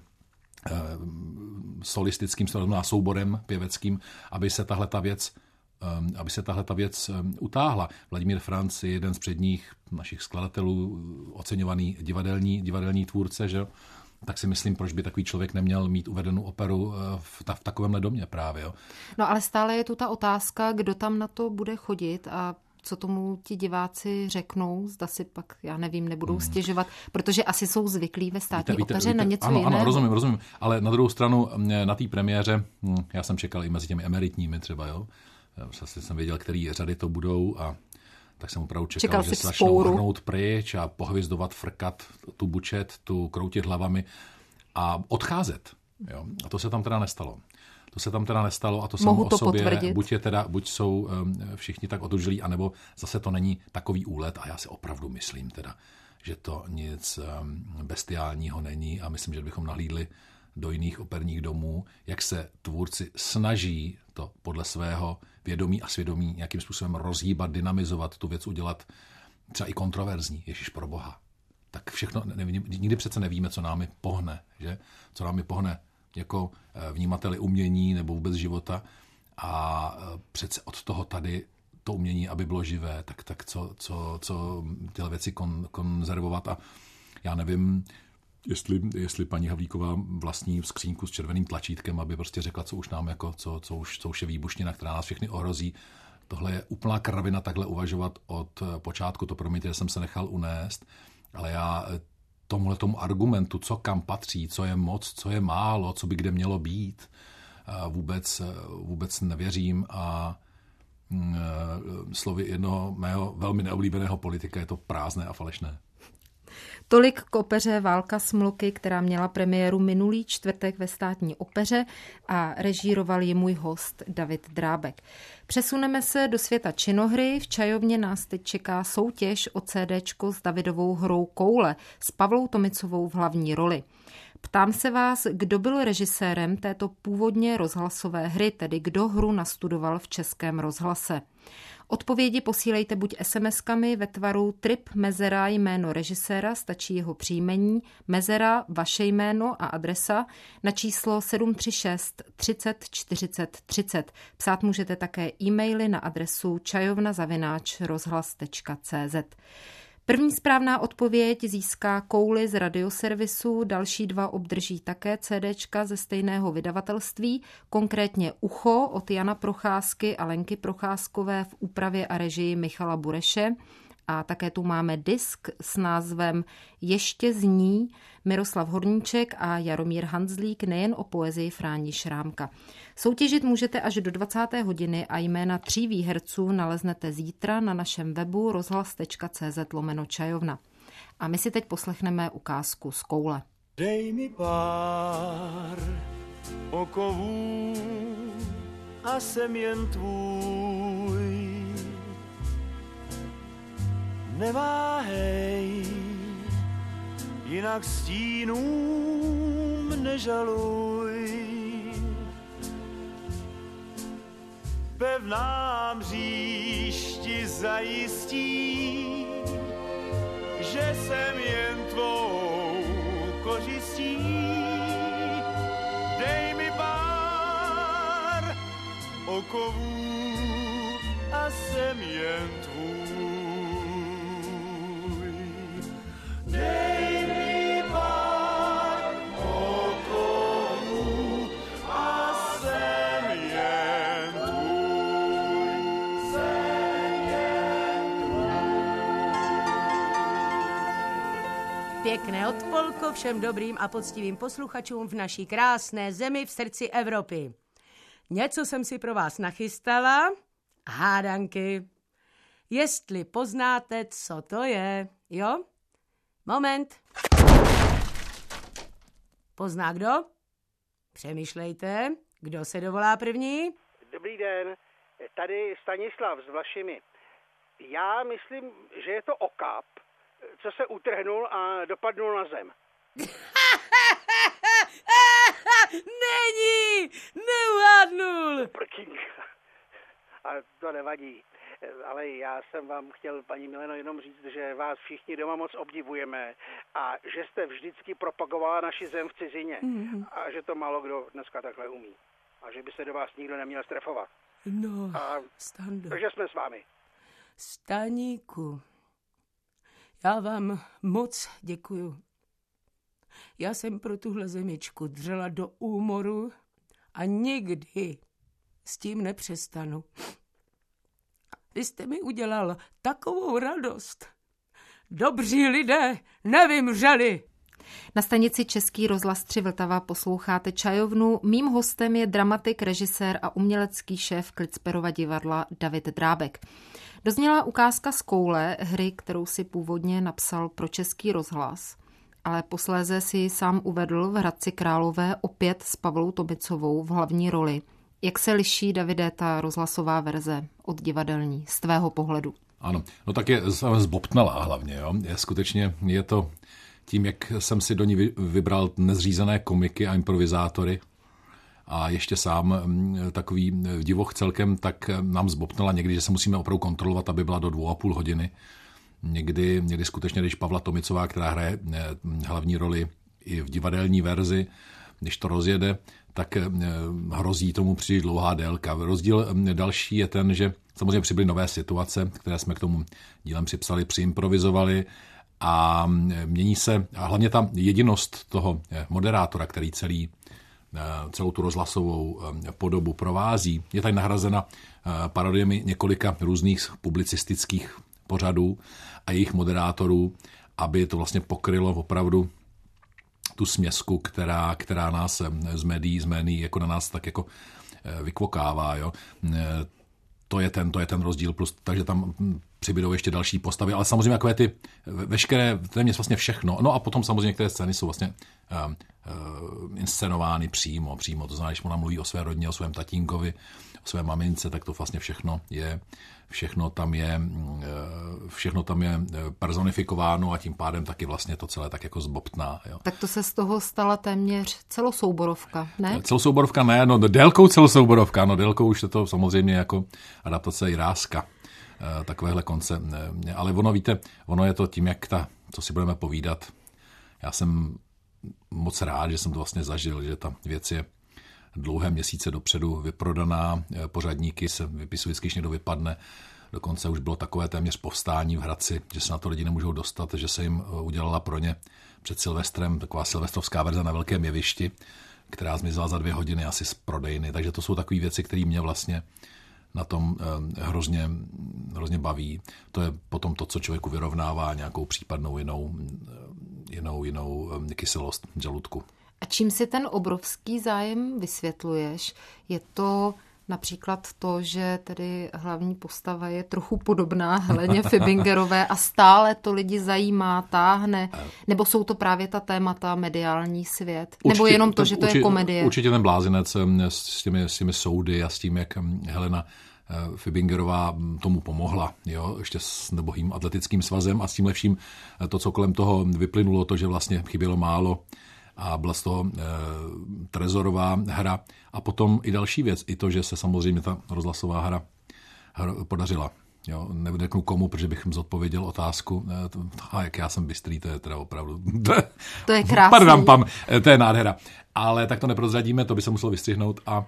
solistickým souborem pěveckým, aby se tahle ta věc, aby se tahle ta věc utáhla. Vladimír Franc je jeden z předních našich skladatelů, oceňovaný divadelní, divadelní tvůrce, že? Tak si myslím, proč by takový člověk neměl mít uvedenou operu v, ta, v takovémhle domě právě. Jo? No ale stále je tu ta otázka, kdo tam na to bude chodit a co tomu ti diváci řeknou, zda si pak, já nevím, nebudou hmm. stěžovat, protože asi jsou zvyklí ve státní víte, opeře víte, na něco ano, jiného. Ano, rozumím, rozumím, ale na druhou stranu na té premiéře, já jsem čekal i mezi těmi emeritními třeba, jo, vlastně jsem věděl, který řady to budou a tak jsem opravdu čekal, čekal že se začnou hrnout pryč a pohvizdovat, frkat tu bučet, tu kroutit hlavami a odcházet. Jo. A to se tam teda nestalo. To se tam teda nestalo a to samo o sobě, potvrdit. buď je teda, buď jsou um, všichni tak otužilí, anebo zase to není takový úlet a já si opravdu myslím teda, že to nic um, bestiálního není a myslím, že bychom nahlídli do jiných operních domů, jak se tvůrci snaží to podle svého vědomí a svědomí nějakým způsobem rozhýbat, dynamizovat, tu věc udělat třeba i kontroverzní, ježiš pro boha. Tak všechno, nevím, nikdy přece nevíme, co námi pohne, že? Co námi pohne jako vnímateli umění nebo vůbec života a přece od toho tady to umění, aby bylo živé, tak, tak co, co, co tyhle věci kon, konzervovat a já nevím, jestli, jestli paní Havlíková vlastní skřínku s červeným tlačítkem, aby prostě řekla, co už nám jako, co, co, už, co už je výbušnina, která nás všechny ohrozí. Tohle je úplná kravina takhle uvažovat od počátku, to promiňte, že jsem se nechal unést, ale já tomuhle tomu argumentu, co kam patří, co je moc, co je málo, co by kde mělo být, vůbec, vůbec nevěřím a slovy jednoho mého velmi neoblíbeného politika je to prázdné a falešné. Tolik k opeře Válka Smloky, která měla premiéru minulý čtvrtek ve Státní opeře a režíroval ji můj host David Drábek. Přesuneme se do světa činohry. V Čajovně nás teď čeká soutěž o CDčko s Davidovou hrou Koule s Pavlou Tomicovou v hlavní roli. Ptám se vás, kdo byl režisérem této původně rozhlasové hry, tedy kdo hru nastudoval v Českém rozhlase. Odpovědi posílejte buď es em eskami ve tvaru trip mezera jméno režiséra, stačí jeho příjmení, mezera vaše jméno a adresa na číslo sedm tři šest třicet čtyřicet třicet. Psát můžete také e-maily na adresu čajovna zavináč rozhlas tečka cé zet. První správná odpověď získá kouli z radioservisu, další dva obdrží také CDčka ze stejného vydavatelství, konkrétně Ucho od Jana Procházky a Lenky Procházkové v úpravě a režii Michala Bureše. A také tu máme disk s názvem Ještě zní Miroslav Horníček a Jaromír Hanzlík nejen o poezii Fráni Šrámka. Soutěžit můžete až do dvacáté hodiny a jména tří výherců naleznete zítra na našem webu rozhlas tečka cé zet lomeno čajovna. A my si teď poslechneme ukázku z koule. Dej mi pár okovů a jsem jen tvůj. Neváhej, jinak stínům nežaluj. Pevná mříž zajistí, že jsem jen tvou kořistí. Dej mi pár okovů a jsem jen tvůj. Dej mi pár okovů a jsem jen tvůj, jsem jen tvůj. Pěkné odpolko všem dobrým a poctivým posluchačům v naší krásné zemi v srdci Evropy. Něco jsem si pro vás nachystala. Hádanky. Jestli poznáte, co to je, jo? Moment. Pozná kdo? Přemýšlejte, kdo se dovolá první? Dobrý den, tady Stanislav s Vlašimi. Já myslím, že je to okap, co se utrhnul a dopadnul na zem. Není! Neuhádnul! Prkínka. A to nevadí. Ale já jsem vám chtěl, paní Mileno, jenom říct, že vás všichni doma moc obdivujeme a že jste vždycky propagovala naši zem v cizině. Mm-hmm. A že to málo kdo dneska takhle umí. A že by se do vás nikdo neměl strefovat. No, a, Stando. Takže jsme s vámi. Staníku, já vám moc děkuju. Já jsem pro tuhle zemičku dřela do úmoru a nikdy s tím nepřestanu. Vy jste mi udělal takovou radost. Dobří lidé nevymřeli. Na stanici Český rozhlas tři Vltava posloucháte Čajovnu. Mým hostem je dramatik, režisér a umělecký šéf Klitsperova divadla David Drábek. Dozněla ukázka z Koule, hry, kterou si původně napsal pro Český rozhlas, ale posléze si ji sám uvedl v Hradci Králové opět s Pavlou Tomicovou v hlavní roli. Jak se liší, Davide, ta rozhlasová verze od divadelní z tvého pohledu? Ano, no tak je zbobtnalá hlavně, jo. Je skutečně, je to tím, jak jsem si do ní vybral nezřízené komiky a improvizátory a ještě sám takový divoch celkem, tak nám zbobtnala někdy, že se musíme opravdu kontrolovat, aby byla do dvou a půl hodiny. Někdy, někdy skutečně, když Pavla Tomicová, která hraje hlavní roli i v divadelní verzi, když to rozjede, tak hrozí tomu příliš dlouhá délka. Rozdíl další je ten, že samozřejmě přibyly nové situace, které jsme k tomu dílem připsali, přiimprovizovali a mění se, a hlavně ta jedinost toho moderátora, který celý, celou tu rozhlasovou podobu provází, je tady nahrazena parodiemi několika různých publicistických pořadů a jejich moderátorů, aby to vlastně pokrylo opravdu tu směsku, která, která nás z médií, z médií jako na nás tak jako vykvokává. Jo. To je ten, to je ten rozdíl, plus, takže tam přibydou ještě další postavy, ale samozřejmě takové ty veškeré, téměř vlastně všechno. No a potom samozřejmě některé scény jsou vlastně uh, uh, inscenovány přímo, přímo. To znamená, když ona mluví o své rodině, o svém tatínkovi, o své mamince, tak to vlastně všechno je, všechno tam je, uh, všechno tam je personifikováno a tím pádem taky vlastně to celé tak jako zbobtná. Jo. Tak to se z toho stala téměř celosouborovka, ne? Celosouborovka ne, no délkou celosouborovka, no délkou už je to samozřejmě jako adaptace Jiráska. Takovéhle konce. Ale ono, víte, ono je to tím, jak ta, co si budeme povídat. Já jsem moc rád, že jsem to vlastně zažil, že ta věc je dlouhé měsíce dopředu vyprodaná, pořadníky se vypisují, když někdo vypadne. Dokonce už bylo takové téměř povstání v Hradci, že se na to lidi nemůžou dostat, že se jim udělala pro ně před Silvestrem taková silvestrovská verze na velkém jevišti, která zmizela za dvě hodiny asi z prodejny. Takže to jsou takové věci, které mě vlastně na tom eh, hrozně, hrozně baví. To je potom to, co člověku vyrovnává nějakou případnou jinou, jinou, jinou eh, kyselost žaludku. A čím si ten obrovský zájem vysvětluješ? Je to například to, že tedy hlavní postava je trochu podobná Heleně Fibingerové a stále to lidi zajímá, táhne? Nebo jsou to právě ta témata mediální svět? Určitě, nebo jenom to, ten, že to určitě, je komedie? Určitě ten blázinec s těmi, s těmi soudy a s tím, jak Helena Fibingerová tomu pomohla, jo, ještě s nebohým atletickým svazem a s tím vším to, co kolem toho vyplynulo, to, že vlastně chybělo málo a byla z toho e, trezorová hra. A potom i další věc, i to, že se samozřejmě ta rozhlasová hra, hra podařila. Jo, nevěděl komu, protože bych jim zodpověděl otázku. A jak já jsem bystrý, to je teda opravdu... To je krásný. Pardon, pam, to je nádhera. Ale tak to neprozradíme, to by se muselo vystřihnout. A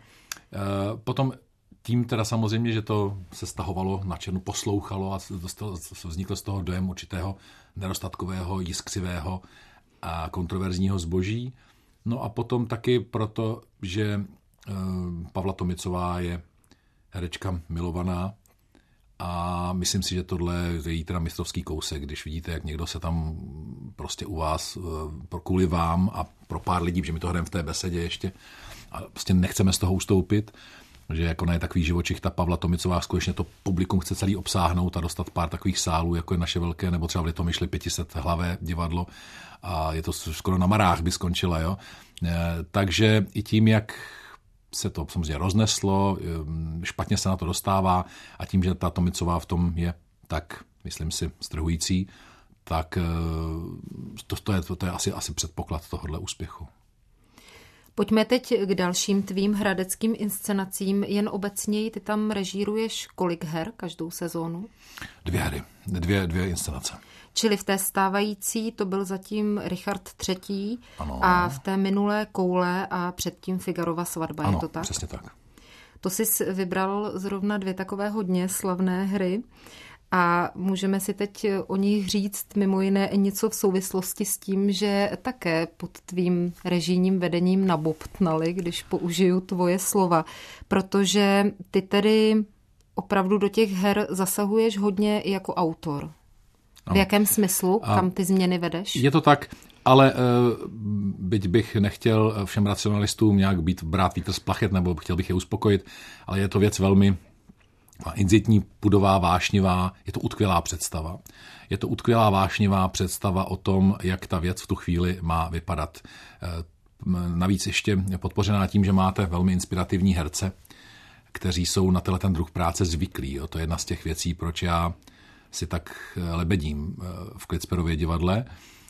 e, potom tím teda samozřejmě, že to se stahovalo na černu, poslouchalo a vzniklo z toho dojem určitého nedostatkového, jiskřivého a kontroverzního zboží. No a potom taky proto, že e, Pavla Tomicová je herečka milovaná A myslím si, že tohle je teda mistrovský kousek, když vidíte, jak někdo se tam prostě u vás kvůli vám a pro pár lidí, že my to hrajeme v té besedě ještě a prostě nechceme z toho ustoupit, že jako ne takový živočichta Pavla Tomicová, skutečně to publikum chce celý obsáhnout a dostat pár takových sálů, jako je naše velké, nebo třeba v Litomyšli pět set hlavé divadlo a je to skoro na marách by skončila, jo. Takže i tím, jak se to samozřejmě rozneslo, špatně se na to dostává a tím, že ta Tomicová v tom je tak, myslím si, strhující, tak to, to, je, to je asi, asi předpoklad tohohle úspěchu. Pojďme teď k dalším tvým hradeckým inscenacím. Jen obecněji, ty tam režíruješ kolik her každou sezónu? Dvě hry, dvě, dvě inscenace. Čili v té stávající to byl zatím Richard třetí. Ano. A v té minulé Koule a předtím Figarova svatba, ano, je to tak? Přesně tak. To jsi vybral zrovna dvě takové hodně slavné hry a můžeme si teď o nich říct mimo jiné něco v souvislosti s tím, že také pod tvým režijním vedením nabobtnali, když použiju tvoje slova, protože ty tedy opravdu do těch her zasahuješ hodně jako autor. V jakém smyslu? A kam ty změny vedeš? Je to tak, ale byť bych nechtěl všem racionalistům nějak být brát vítr z plachet, nebo chtěl bych je uspokojit, ale je to věc velmi inzitní, pudová, vášnivá, je to utkvělá představa. Je to utkvělá, vášnivá představa o tom, jak ta věc v tu chvíli má vypadat. Navíc ještě podpořená tím, že máte velmi inspirativní herce, kteří jsou na tenhle ten druh práce zvyklí. Jo. To je jedna z těch věcí, proč já si tak lebedím v Klitsperově divadle,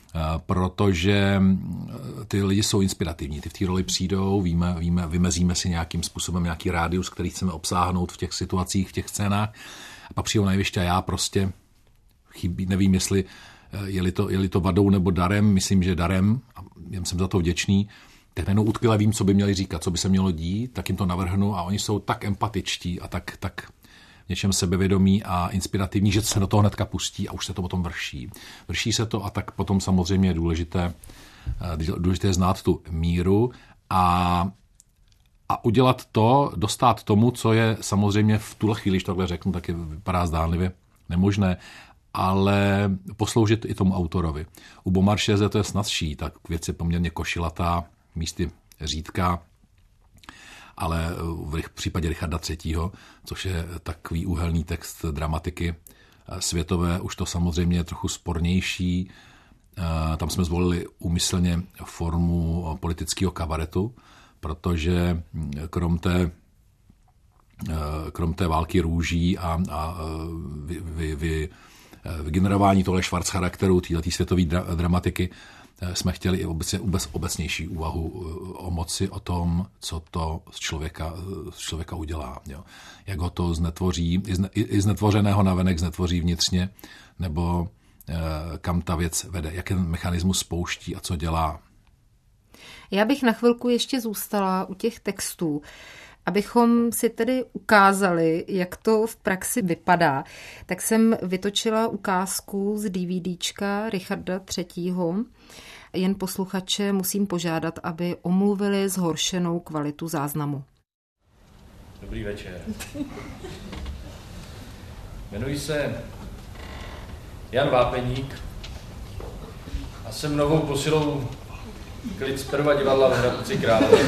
protože ty lidi jsou inspirativní. Ty v té roli přijdou, víme, víme, vymezíme si nějakým způsobem nějaký rádius, který chceme obsáhnout v těch situacích, v těch scénách. A pak přijdou na jeviště a já prostě chybí, nevím, jestli je-li to, je-li to vadou nebo darem, myslím, že darem, a jsem za to vděčný, tak najednou utkvěle vím, co by měli říkat, co by se mělo dít, tak jim to navrhnu a oni jsou tak empatičtí a tak, tak něčem sebevědomí a inspirativní, že se do toho hnedka pustí a už se to potom vrší. Vrší se to a tak potom samozřejmě je důležité, důležité znát tu míru a, a udělat to, dostat tomu, co je samozřejmě v tuhle chvíli, když takhle řeknu, tak je, vypadá zdánlivě nemožné, ale posloužit i tomu autorovi. U Beaumarchese to je snazší, tak věc je poměrně košilatá, místy řídká, ale v případě Richarda třetího, což je takový úhelný text dramatiky světové, už to samozřejmě je trochu spornější. Tam jsme zvolili úmyslně formu politického kabaretu, protože krom té, krom té války růží a, a vy, vy, vy, vygenerování tohle švarc-charakteru, této světové dra, dramatiky, jsme chtěli i obecně, obec, obecnější úvahu o moci, o tom, co to z člověka, z člověka udělá. Jo. Jak ho to znetvoří, i, i znetvořeného navenek znetvoří vnitřně, nebo eh, kam ta věc vede, jaký mechanismus spouští a co dělá. Já bych na chvilku ještě zůstala u těch textů, abychom si tedy ukázali, jak to v praxi vypadá. Tak jsem vytočila ukázku z DVDčka Richarda třetího. Jen posluchače musím požádat, aby omluvili zhoršenou kvalitu záznamu. Dobrý večer. Jmenuji se Jan Vápeník a jsem novou posilou Klitsperova divadla v Hradci Králové.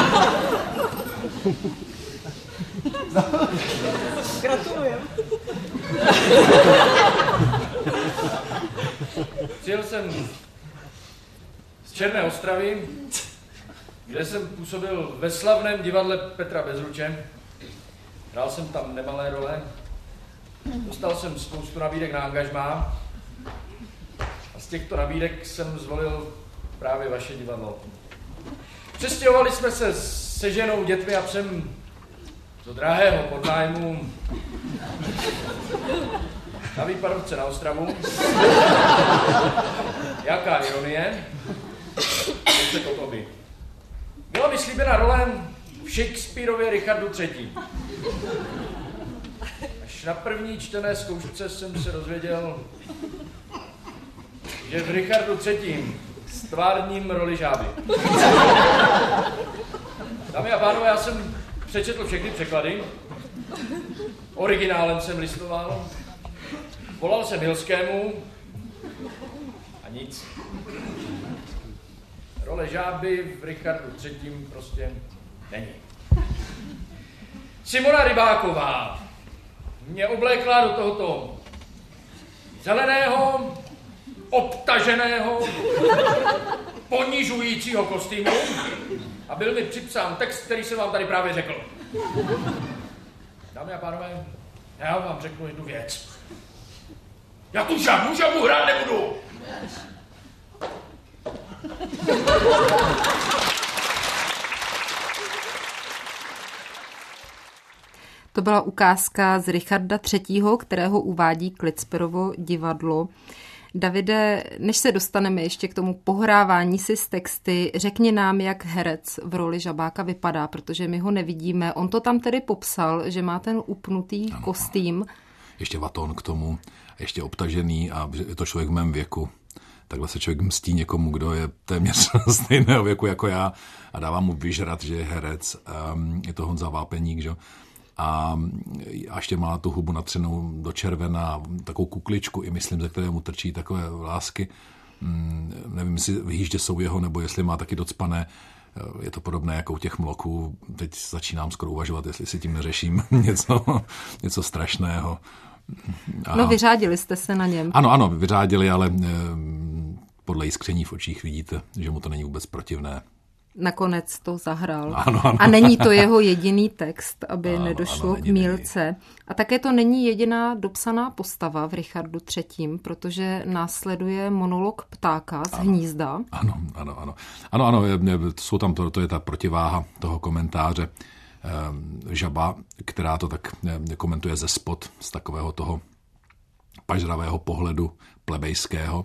Gratulujem. Přijel jsem z Černé Ostravy, kde jsem působil ve slavném divadle Petra Bezruče. Hrál jsem tam nemalé role. Dostal jsem spoustu nabídek na angažmá. A z těchto nabídek jsem zvolil právě vaše divadlo. Přestěhovali jsme se se ženou, dětmi a psem do drahého podnájmu na Výpadovce na Ostravu. Jaká ironie. Pojďte Kotoby. Byla mi slíbena role v Shakespearově Richardu třetím. Až na první čtené zkoušce jsem se dozvěděl, že v Richardu třetím stvárním roli žáby. Dámy a pánové, já jsem přečetl všechny překlady Originálem jsem listoval. Volal jsem Hilskému a nic. Role žáby v Richardu třetím prostě není. Simona Rybáková mě oblékla do tohoto zeleného, obtaženého, ponižujícího kostýmu a byl mi připsán text, který jsem vám tady právě řekl. Dámy a pánové, já vám řeknu jednu věc. Já tu žádnou žabu hrát nebudu. To byla ukázka z Richarda třetího, kterého uvádí Klitsperovo divadlo. Davide, než se dostaneme ještě k tomu pohrávání si s texty, řekni nám, jak herec v roli žabáka vypadá, protože my ho nevidíme. On to tam tedy popsal, že má ten upnutý ano, kostým. Ještě vaton k tomu, ještě obtažený a je to člověk v mém věku. Takhle se člověk mstí někomu, kdo je téměř stejného věku jako já a dává mu vyžrat, že je herec. Um, je to Honza Vápeník, že? A ještě má tu hubu natřenou do červena, takovou kukličku i myslím, ze které mu trčí takové lásky. Hmm, nevím, jestli vyhýždě jsou jeho, nebo jestli má taky docpané. Je to podobné jako u těch mloků. Teď začínám skoro uvažovat, jestli si tím neřeším něco, něco strašného. A... No vyřádili jste se na něm. Ano, ano, vyřádili, ale eh, podle jiskření v očích vidíte, že mu to není vůbec protivné. Nakonec to zahrál. Ano, ano. A není to jeho jediný text, aby ano, nedošlo ano, k mýlce. A také to není jediná dopsaná postava v Richardu třetím, protože následuje monolog ptáka z ano, hnízda. Ano, ano, ano. Ano, ano, jsou tam to, to je ta protiváha toho komentáře. Žaba, která to tak komentuje ze spod, z takového toho pažravého pohledu plebejského.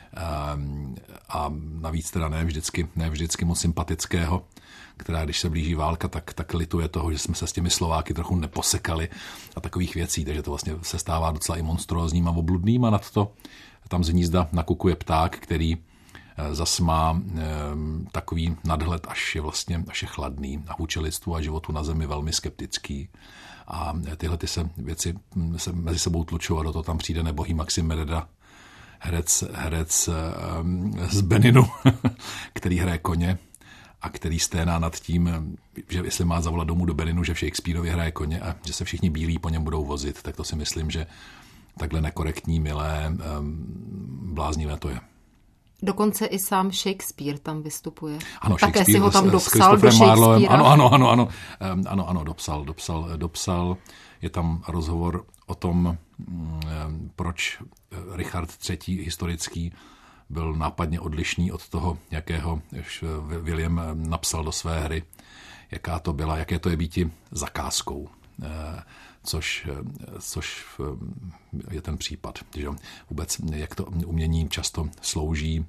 A navíc teda ne vždycky, ne vždycky moc sympatického, která když se blíží válka, tak, tak lituje toho, že jsme se s těmi Slováky trochu neposekali a takových věcí, takže to vlastně se stává docela i monstrózním a obludným a nad to tam z hnízda nakukuje pták, který zas má e, takový nadhled, až je vlastně až je chladný a vůči lidstvu a životu na zemi velmi skeptický. A tyhle ty se věci se mezi sebou tlučou a do toho tam přijde nebohý Maxim Mereda, herec, herec z Beninu, který hraje koně a který sténá nad tím, že jestli má zavolat domů do Beninu, že v Shakespeareově hraje koně a že se všichni bílí po něm budou vozit, tak to si myslím, že takhle nekorektní, milé, bláznivé to je. Dokonce i sám Shakespeare tam vystupuje. Ano, také si ho tam s, dopsal s do Shakespearea. Ano, ano, ano, ano, ano, ano, dopsal, dopsal, dopsal. Je tam rozhovor o tom, proč Richard třetí historický byl nápadně odlišný od toho, jakého William napsal do své hry, jaká to byla, jaké to je býti zakázkou. Což, což je ten případ. Že vůbec, jak to umění často slouží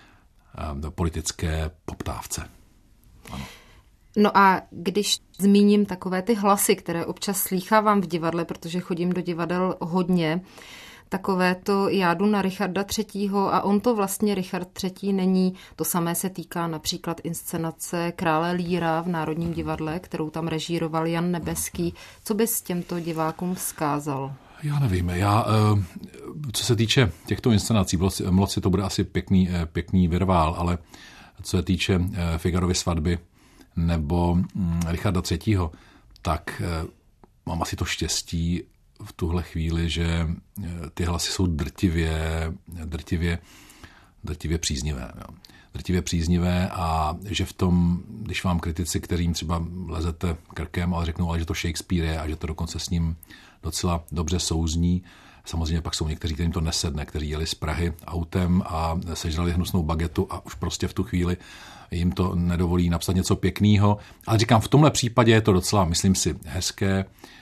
politické poptávce. Ano. No a když zmíním takové ty hlasy, které občas slýchávám v divadle, protože chodím do divadel hodně, takové to já jdu na Richarda třetího a on to vlastně Richard třetí není. To samé se týká například inscenace Krále Líra v Národním divadle, kterou tam režíroval Jan Nebeský. Co bys těmto divákům vzkázal? Já nevím. Já, co se týče těchto inscenací, v Mloci to bude asi pěkný, pěkný virvál, ale co se týče Figarovy svatby nebo Richarda třetího, tak mám asi to štěstí v tuhle chvíli, že ty hlasy jsou drtivě, drtivě, drtivě příznivé. Jo. Drtivě příznivé a že v tom, když vám kritici, kterým třeba lezete krkem, ale řeknou, ale že to Shakespeare je a že to dokonce s ním docela dobře souzní. Samozřejmě pak jsou někteří, kterým to nesedne, kteří jeli z Prahy autem a sežrali hnusnou bagetu a už prostě v tu chvíli jim to nedovolí napsat něco pěkného. Ale říkám, v tomhle případě je to docela, myslím si, hezké.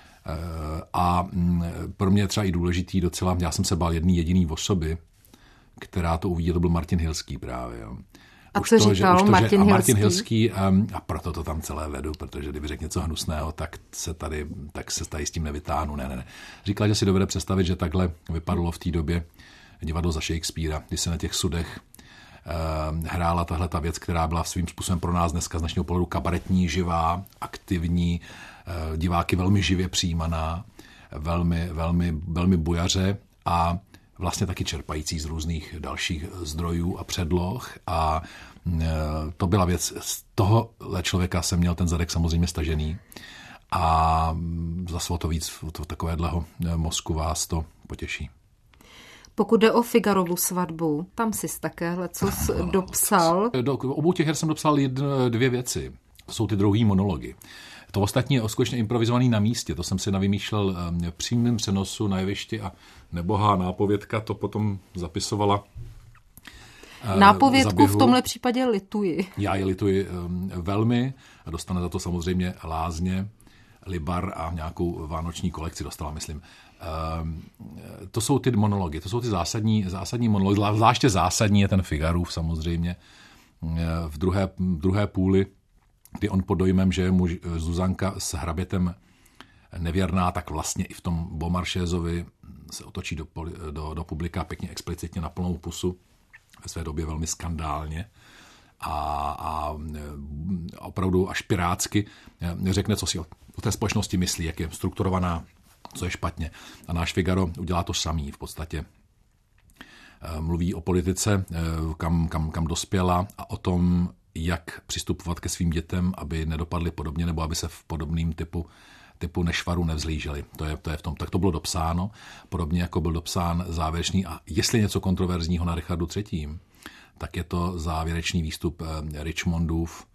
A pro mě je třeba i důležitý docela, já jsem se bál jedný jediný osoby, která to uviděla, to byl Martin Hilský právě. Jo. A už co to, říkal že, už to, Martin, že, Hilský? A Martin Hilský? A proto to tam celé vedu, protože kdyby řekl něco hnusného, tak se tady, tak se tady s tím nevytáhnu. Ne, ne, ne. Říkal, že si dovede představit, že takhle vypadalo v té době divadlo za Shakespearea, když se na těch sudech hrála tahle ta věc, která byla svým způsobem pro nás dneska z dnešního pohledu kabaretní, živá, aktivní, diváky velmi živě přijímaná, velmi, velmi, velmi bujaře a vlastně taky čerpající z různých dalších zdrojů a předloh. A to byla věc, z tohohle člověka jsem měl ten zadek samozřejmě stažený. A zase o to víc to takovéhleho mozku vás to potěší. Pokud jde o Figarovu svatbu, tam jsi také lecos dopsal. Do obou těch her jsem dopsal jedno, dvě věci. To jsou ty druhý monology. To ostatní je skutečně improvizovaný na místě. To jsem si navymýšlel v přímém přenosu na jevišti a nebohá nápovědka to potom zapisovala. Nápovědku v tomhle případě lituji. Já ji lituji velmi. Dostane za to samozřejmě Lázně, Libar a nějakou vánoční kolekci dostala, myslím. To jsou ty monology, to jsou ty zásadní, zásadní monology. Zvláště zásadní je ten Figarův samozřejmě. V druhé, druhé půli, kdy on pod dojmem, že je mu Zuzanka s hrabětem nevěrná, tak vlastně i v tom Beaumarchésovi se otočí do, do, do publika pěkně explicitně na plnou pusu, ve své době velmi skandálně a, a opravdu až pirátsky řekne, co si o, o té společnosti myslí, jak je strukturovaná, co je špatně. A náš Figaro udělá to samý v podstatě. Mluví o politice, kam, kam, kam dospěla a o tom, jak přistupovat ke svým dětem, aby nedopadly podobně, nebo aby se v podobným typu, typu nešvaru nevzlíželi. To je, to je v tom. Tak to bylo dopsáno, podobně jako byl dopsán závěrečný a jestli něco kontroverzního na Richardu třetím, tak je to závěrečný výstup Richmondův,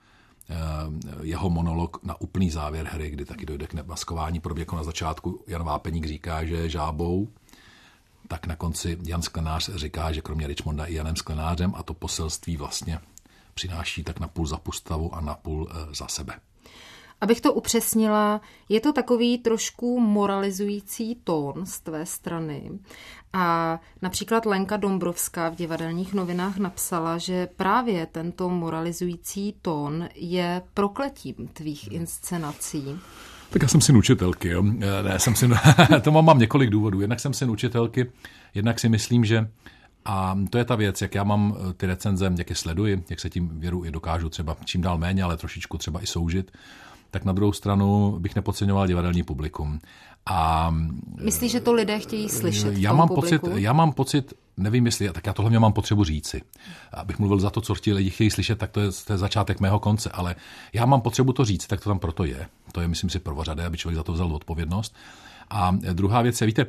jeho monolog na úplný závěr hry, kdy taky dojde k maskování, podobně jako na začátku Jan Vápeník říká, že je žábou, tak na konci Jan Sklenář říká, že kromě Richmonda i Janem Sklenářem a to poselství vlastně přináší tak na půl za Pustavu a na půl za sebe. Abych to upřesnila, je to takový trošku moralizující tón z tvé strany. A například Lenka Dombrovská v Divadelních novinách napsala, že právě tento moralizující tón je prokletím tvých inscenací. Tak já jsem syn učitelky, jo. Ne, jsem syn, to mám, mám několik důvodů. Jednak jsem syn učitelky, jednak si myslím, že a to je ta věc, jak já mám ty recenze, jak je sleduji, jak se tím věru i dokážu třeba čím dál méně, ale trošičku třeba i soužit, tak na druhou stranu bych nepodceňoval divadelní publikum. A myslíš, že to lidé chtějí slyšet já v tom mám publiku? pocit, já mám pocit, nevím jestli, tak já tohle mě mám potřebu říci. Abych mluvil za to, co ti lidi chtějí slyšet, tak to je, to je začátek mého konce, ale já mám potřebu to říct, tak to tam proto je. To je, myslím si, prvořadé, aby člověk za to vzal odpovědnost. A druhá věc je, víte,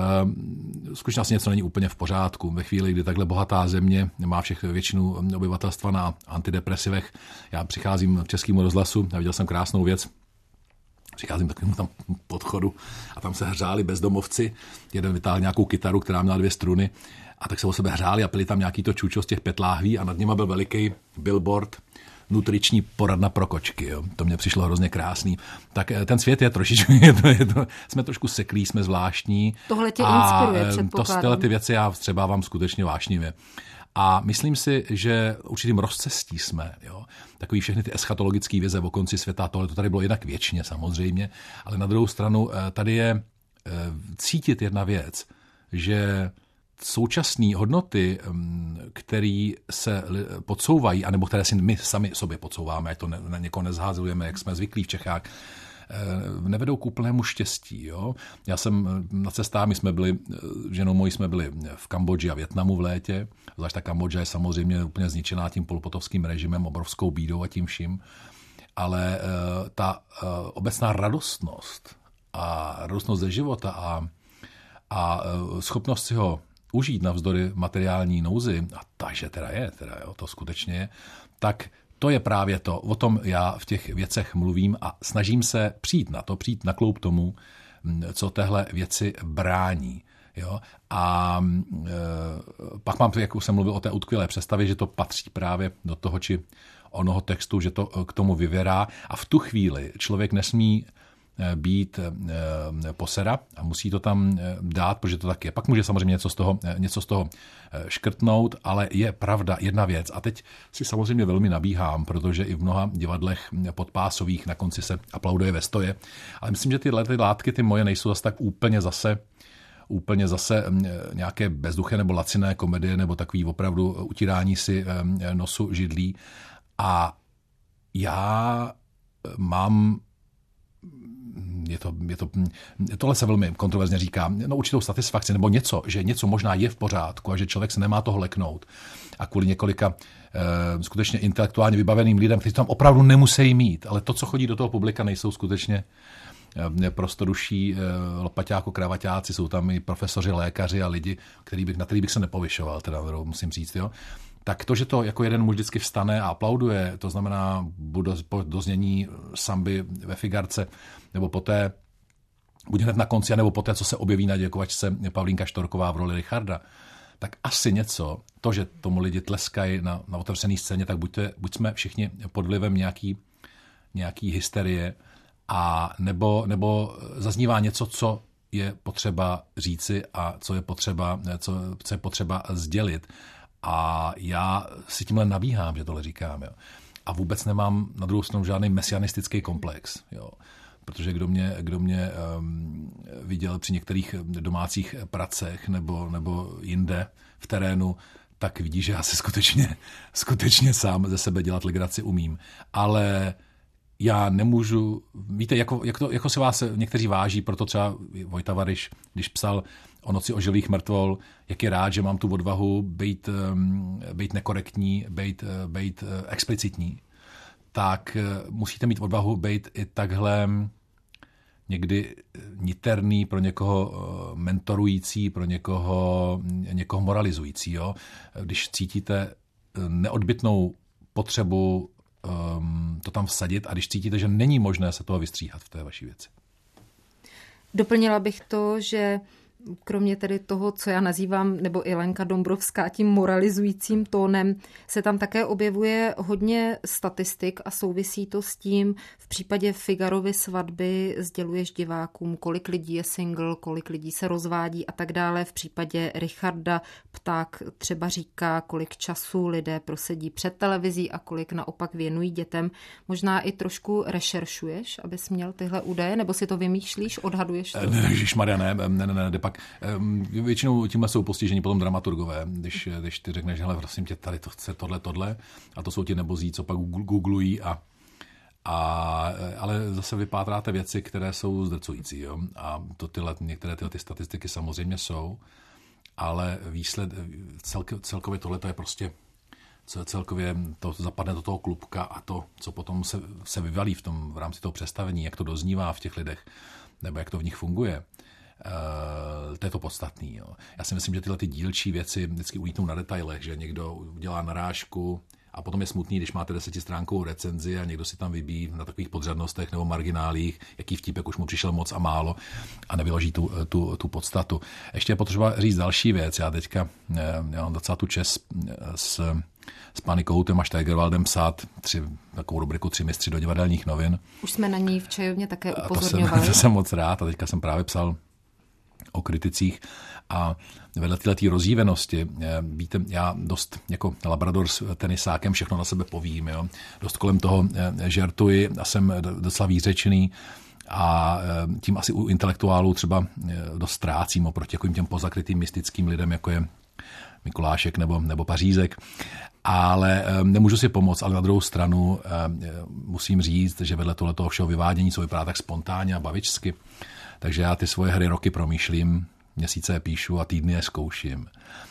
uh, skutečně asi něco není úplně v pořádku. Ve chvíli, kdy takhle bohatá země má všech většinu obyvatelstva na antidepresivech, já přicházím k Českému rozhlasu a viděl jsem krásnou věc. Přicházím takovému tam podchodu a tam se hřáli bezdomovci. Jeden vytáhl nějakou kytaru, která měla dvě struny a tak se o sebe hřáli a pili tam nějaký to čůčo z těch pět láhví a nad nima byl veliký billboard nutriční poradna pro kočky. Jo. To mně přišlo hrozně krásný. Tak ten svět je trošičku, je to, je to, jsme trošku seklí, jsme zvláštní. Tohle tě inspiruje, předpokládám. Tyhle ty věci já vstřebávám skutečně vášnivě. A myslím si, že určitým rozcestí jsme, jo. Takový všechny ty eschatologické vize o konci světa, tohle to tady bylo jinak věčně samozřejmě, ale na druhou stranu tady je cítit jedna věc, že současné hodnoty, které se podsouvají, anebo které si my sami sobě podsouváme, ať to ne, na někoho nezházujeme, jak jsme zvyklí v Čechách, nevedou k úplnému štěstí. Jo? Já jsem na cestách, my jsme byli, ženou mojí jsme byli v Kambodži a Vietnamu v létě, zvlášť ta Kambodža je samozřejmě úplně zničená tím polopotovským režimem, obrovskou bídou a tím vším, ale ta obecná radostnost a radostnost ze života a, a schopnost si ho užít navzdory materiální nouzi, a takže teda je, teda jo, to skutečně je, tak to je právě to. O tom já v těch věcech mluvím a snažím se přijít na to, přijít na kloub tomu, co téhle věci brání. Jo? A e, pak mám, jak jsem mluvil o té utkvělé představě, že to patří právě do toho, či onoho textu, že to k tomu vyvěrá a v tu chvíli člověk nesmí být posera a musí to tam dát, protože to tak je. Pak může samozřejmě něco z toho, něco z toho škrtnout, ale je pravda jedna věc. A teď si samozřejmě velmi nabíhám, protože i v mnoha divadlech podpásových na konci se aplauduje ve stoje. Ale myslím, že tyhle ty látky, ty moje, nejsou zase tak úplně zase úplně zase nějaké bezduché nebo laciné komedie nebo takový opravdu utírání si nosu židlí. A já mám, je to, je to, tohle se velmi kontroverzně říká, no určitou satisfakci nebo něco, že něco možná je v pořádku a že člověk se nemá toho leknout. A kvůli několika eh, skutečně intelektuálně vybaveným lidem, kteří tam opravdu nemusí mít, ale to, co chodí do toho publika, nejsou skutečně eh, prostoduší eh, lopaťáko, kravaťáci, jsou tam i profesoři, lékaři a lidi, který bych, na který bych se nepovyšoval, teda musím říct, jo. Tak to, že to jako jeden muž vždycky vstane a aplauduje, to znamená do, do znění samby ve Figarce, nebo poté, buď hned na konci, nebo poté, co se objeví na děkovačce Pavlínka Štorková v roli Richarda, tak asi něco, to, že tomu lidi tleskají na, na otevřené scéně, tak buďte, buď jsme všichni pod vlivem nějaký, nějaký hysterie, a nebo, nebo zaznívá něco, co je potřeba říci a co je potřeba, co, co je potřeba sdělit. A já si tímhle nabíhám, že tohle říkám. Jo. A vůbec nemám na druhou stranu žádný mesianistický komplex. Jo. Protože kdo mě, kdo mě um, viděl při některých domácích pracech nebo, nebo jinde v terénu, tak vidí, že já si skutečně, skutečně sám ze sebe dělat legraci umím. Ale já nemůžu, víte, jako, jak to, jako se vás někteří váží, proto třeba Vojta Variš, když psal o Noci ožilých mrtvol, jak je rád, že mám tu odvahu být, být nekorektní, být, být explicitní, tak musíte mít odvahu být i takhle někdy niterný, pro někoho mentorující, pro někoho, někoho moralizující. Jo? Když cítíte neodbytnou potřebu um, to tam vsadit a když cítíte, že není možné se toho vystříhat v té vaší věci. Doplnila bych to, že kromě tedy toho, co já nazývám, nebo i Lenka Dombrovská tím moralizujícím tónem, se tam také objevuje hodně statistik a souvisí to s tím, v případě Figarovy svatby sděluješ divákům, kolik lidí je single, kolik lidí se rozvádí a tak dále. V případě Richarda Pták třeba říká, kolik času lidé prosedí před televizí a kolik naopak věnují dětem. Možná i trošku rešeršuješ, abys měl tyhle údaje, nebo si to vymýšlíš, odhaduješ to? Ne, Ježišmarja, ne, ne, ne, ne, pak většinou tímhle jsou postiženi potom dramaturgové, když, když ty řekneš, hele, prosím tě, tady to chce tohle, tohle, a to jsou ti nebozí, co pak googlují, a, a, ale zase vypátráte věci, které jsou zdrcující, jo? A to tyhle, některé tyhle ty statistiky samozřejmě jsou, ale výsled, celk, celkově tohle to je prostě, celkově to zapadne do toho klubka a to, co potom se, se vyvalí v tom, v rámci toho představení, jak to doznívá v těch lidech, nebo jak to v nich funguje, Uh, to je to podstatný. Jo. Já si myslím, že tyhle ty dílčí věci vždycky ulítnou na detailech, že někdo udělá narážku a potom je smutný, když máte desetistránkovou recenzi a někdo si tam vybíjí na takových podřadnostech nebo marginálích, jaký vtípek už mu přišel moc a málo a nevyloží tu, tu, tu podstatu. Ještě je potřeba říct další věc. Já teďka já mám docela tu čest s, s pány Kohoutem a Steigerwaldem psát tři, takovou rubriku Tři mistři do divadelních novin. Už jsme na ní v Čajovně také upozorňovali. To jsem, to jsem moc rád a teďka jsem právě psal o kriticích a vedle této rozjívenosti, víte, já dost jako labrador s tenisákem všechno na sebe povím, jo. Dost kolem toho žertuji a jsem docela výřečný a tím asi u intelektuálů třeba dost ztrácím oproti těm pozakrytým mystickým lidem, jako je Mikulášek nebo, nebo Pařízek. Ale nemůžu si pomoct, ale na druhou stranu musím říct, že vedle tohoto všeho vyvádění, co vypadá tak spontánně a bavičsky, takže já ty svoje hry roky promýšlím, měsíce je píšu a týdny je zkouším.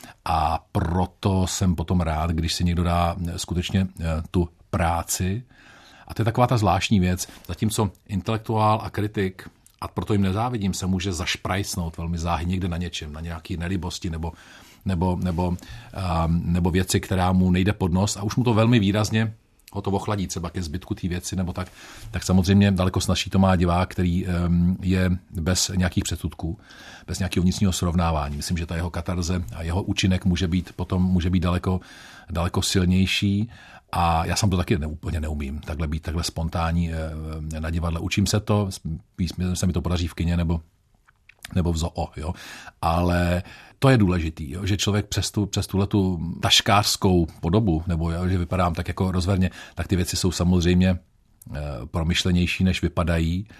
A proto jsem potom rád, když si někdo dá skutečně tu práci. A to je taková ta zvláštní věc. Zatímco intelektuál a kritik, a proto jim nezávidím, se může zašprajsnout velmi záhy někde na něčem, na nějaký nelibosti nebo, nebo, nebo, um, nebo věci, která mu nejde pod nos a už mu to velmi výrazně ho to ochladí třeba ke zbytku té věci, nebo tak, tak samozřejmě daleko snazší to má divák, který um, je bez nějakých předsudků, bez nějakého vnitřního srovnávání. Myslím, že ta jeho katarze a jeho účinek může být potom může být daleko, daleko silnější. A já jsem to taky ne, úplně neumím, takhle být takhle spontánní e, na divadle. Učím se to, spíš se mi to podaří v kině nebo, nebo v zoo, jo. Ale to je důležitý, jo, že člověk přes, tu, přes tuhletu taškářskou podobu, nebo jo, že vypadám tak jako rozverně, tak ty věci jsou samozřejmě e, promyšlenější, než vypadají.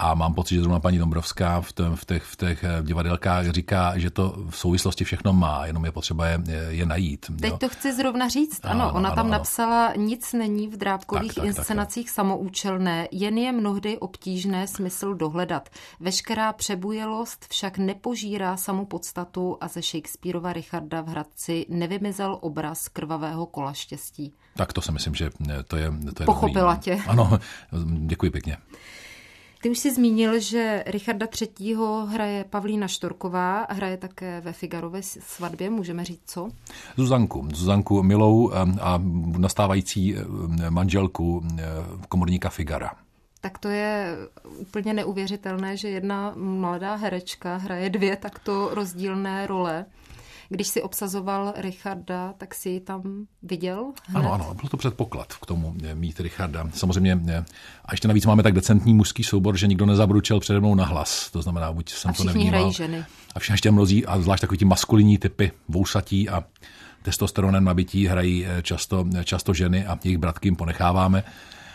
A mám pocit, že zrovna paní Dombrovská v, tom, v, těch, v těch divadelkách říká, že to v souvislosti všechno má, jenom je potřeba je, je najít. Teď jo. to chci zrovna říct. Ano, ano ona ano, tam ano. napsala, nic není v Drábkových tak, tak, inscenacích tak, samoučelné, jen je mnohdy obtížné smysl dohledat. Veškerá přebujelost však nepožírá samu podstatu a ze Shakespearova Richarda v Hradci nevymizel obraz krvavého kola štěstí. Tak to si myslím, že to je, to je Pochopila dobrý. tě. Ano, děkuji pěkně. Ty už jsi zmínil, že Richarda třetího hraje Pavlína Štorková, hraje také ve Figarově svatbě, můžeme říct co? Zuzanku, Zuzanku milou a nastávající manželku komorníka Figara. Tak to je úplně neuvěřitelné, že jedna mladá herečka hraje dvě takto rozdílné role. Když si obsazoval Richarda, tak si ji tam viděl hned? Ano, ano, byl to předpoklad k tomu mít Richarda. Samozřejmě, a ještě navíc máme tak decentní mužský soubor, že nikdo nezabručel přede mnou na hlas. To znamená, buď jsem to nevnímal. A všichni hrají ženy. A všichni ještě mnozí, a zvlášť takový ti maskulinní typy, vousatí a testosteronem nabití hrají často, často ženy a jejich bratky jim ponecháváme.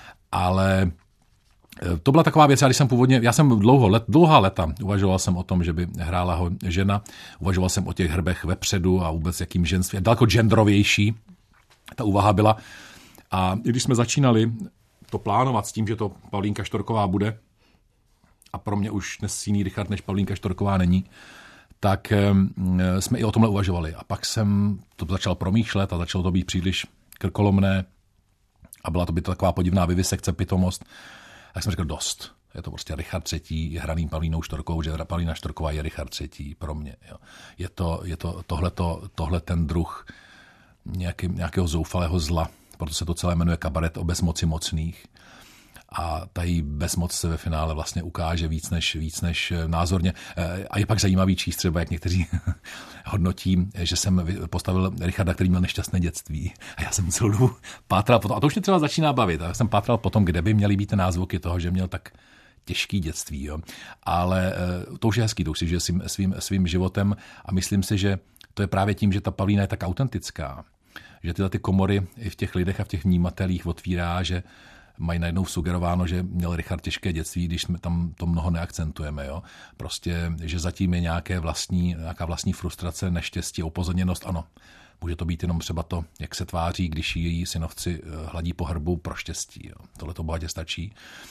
Ale to byla taková věc, já když jsem původně, já jsem dlouho let, dlouhá leta uvažoval jsem o tom, že by hrála ho žena, uvažoval jsem o těch hrbech vepředu a vůbec jakým ženství, daleko genderovější ta úvaha byla. A když jsme začínali to plánovat s tím, že to Pavlínka Štorková bude, a pro mě už dnes jiný Richard než Pavlínka Štorková není, tak jsme i o tomhle uvažovali. A pak jsem to začal promýšlet a začalo to být příliš krkolomné a byla to by to taková podivná vyvisekce, pitomost. Tak jsem řekl dost. Je to prostě Richard třetí, je hraný Pavlínou Štorkovou, že Pavlína Štorková je Richard třetí pro mě. Jo. Je to, je to tohleto, tohle ten druh nějaký, nějakého zoufalého zla, proto se to celé jmenuje Kabaret o bezmoci mocných. A ta její bezmoc se ve finále vlastně ukáže víc než, víc než názorně. A je pak zajímavý číst třeba, jak někteří hodnotí, že jsem postavil Richarda, který měl nešťastné dětství. A já jsem celou dobu pátral potom, a to už mě třeba začíná bavit, a já jsem pátral potom, kde by měly být názvuky toho, že měl tak těžký dětství. Jo. Ale to už je hezký, to už si žije svým, svým, svým životem a myslím si, že to je právě tím, že ta Pavlína je tak autentická, že tyhle ty komory i v těch lidech a v těch vnímatelích otvírá, že mají najednou sugerováno, že měl Richard těžké dětství, když jsme tam to mnoho neakcentujeme. Jo? Prostě, že zatím je nějaké vlastní, nějaká vlastní frustrace, neštěstí, upozorněnost. Ano, může to být jenom třeba to, jak se tváří, když její synovci hladí po hrbu pro štěstí. Jo? Tohle to bohatě stačí.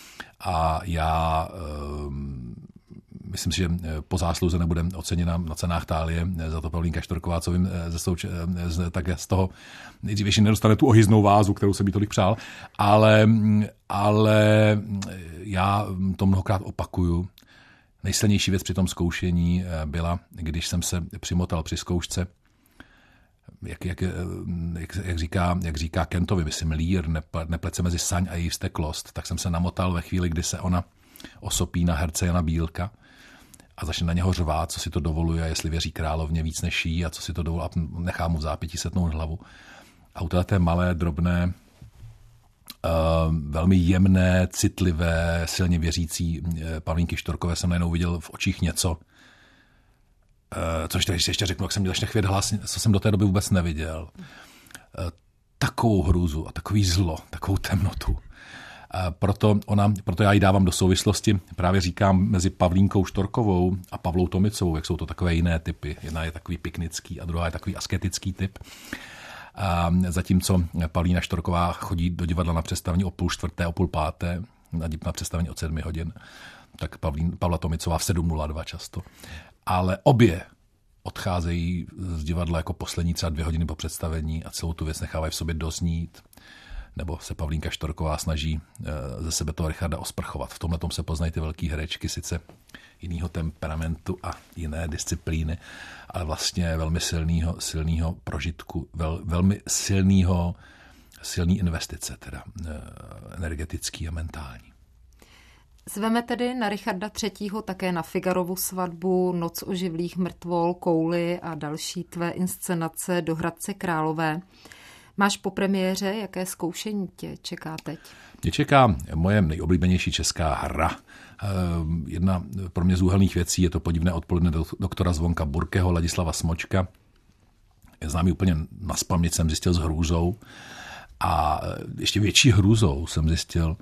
A já um, myslím si, že po zásluze nebude oceněna na cenách Thálie za to Pavlínka Štorková, co vím, ze souč- z, tak z toho nejdřív ještě nedostane tu ohyznou vázu, kterou se mi tolik přál, ale, ale já to mnohokrát opakuju. Nejsilnější věc při tom zkoušení byla, když jsem se přimotal při zkoušce, jak, jak, jak, jak, říká, jak říká Kentovi, myslím, lír, neplece mezi saň a její vzteklost, tak jsem se namotal ve chvíli, kdy se ona osopí na herce Jana Bílka a začne na něho řvát, co si to dovoluje, jestli věří královně víc než jí a co si to dovoluje, a nechá mu v zápětí setnout hlavu. A u této malé, drobné, uh, velmi jemné, citlivé, silně věřící Pavlínky Štorkové jsem najednou viděl v očích něco, uh, což teď ještě řeknu, jak jsem měl začne chvět hlas, co jsem do té doby vůbec neviděl. Uh, takovou hrůzu a takový zlo, takovou temnotu. Proto, ona, proto já ji dávám do souvislosti, právě říkám, mezi Pavlínkou Štorkovou a Pavlou Tomicovou, jak jsou to takové jiné typy. Jedna je takový piknický a druhá je takový asketický typ. A zatímco Pavlína Štorková chodí do divadla na představení o půl čtvrté, o půl páté, na představení od sedmi hodin, tak Pavlín, Pavla Tomicová v sedm nula dva často. Ale obě odcházejí z divadla jako poslední třeba dvě hodiny po představení a celou tu věc nechávají v sobě doznít. Nebo se Pavlínka Štorková snaží ze sebe toho Richarda osprchovat. V tomhle tom se poznají ty velký herečky, sice jinýho temperamentu a jiné disciplíny, ale vlastně velmi silného, silného prožitku, vel, velmi silného, silný investice, teda energetický a mentální. Zveme tedy na Richarda třetího také na Figarovu svatbu, Noc oživlých mrtvol, Kouli a další tvé inscenace do Hradce Králové. Máš po premiéře, jaké zkoušení tě čeká teď? Mě čeká moje nejoblíbenější česká hra. Jedna pro mě z úhelných věcí je to podivné odpoledne doktora Zvonka Burkeho, Ladislava Smočka. Znám ji úplně nazpaměť, jsem zjistil s hrůzou. A ještě větší hrůzou jsem zjistil,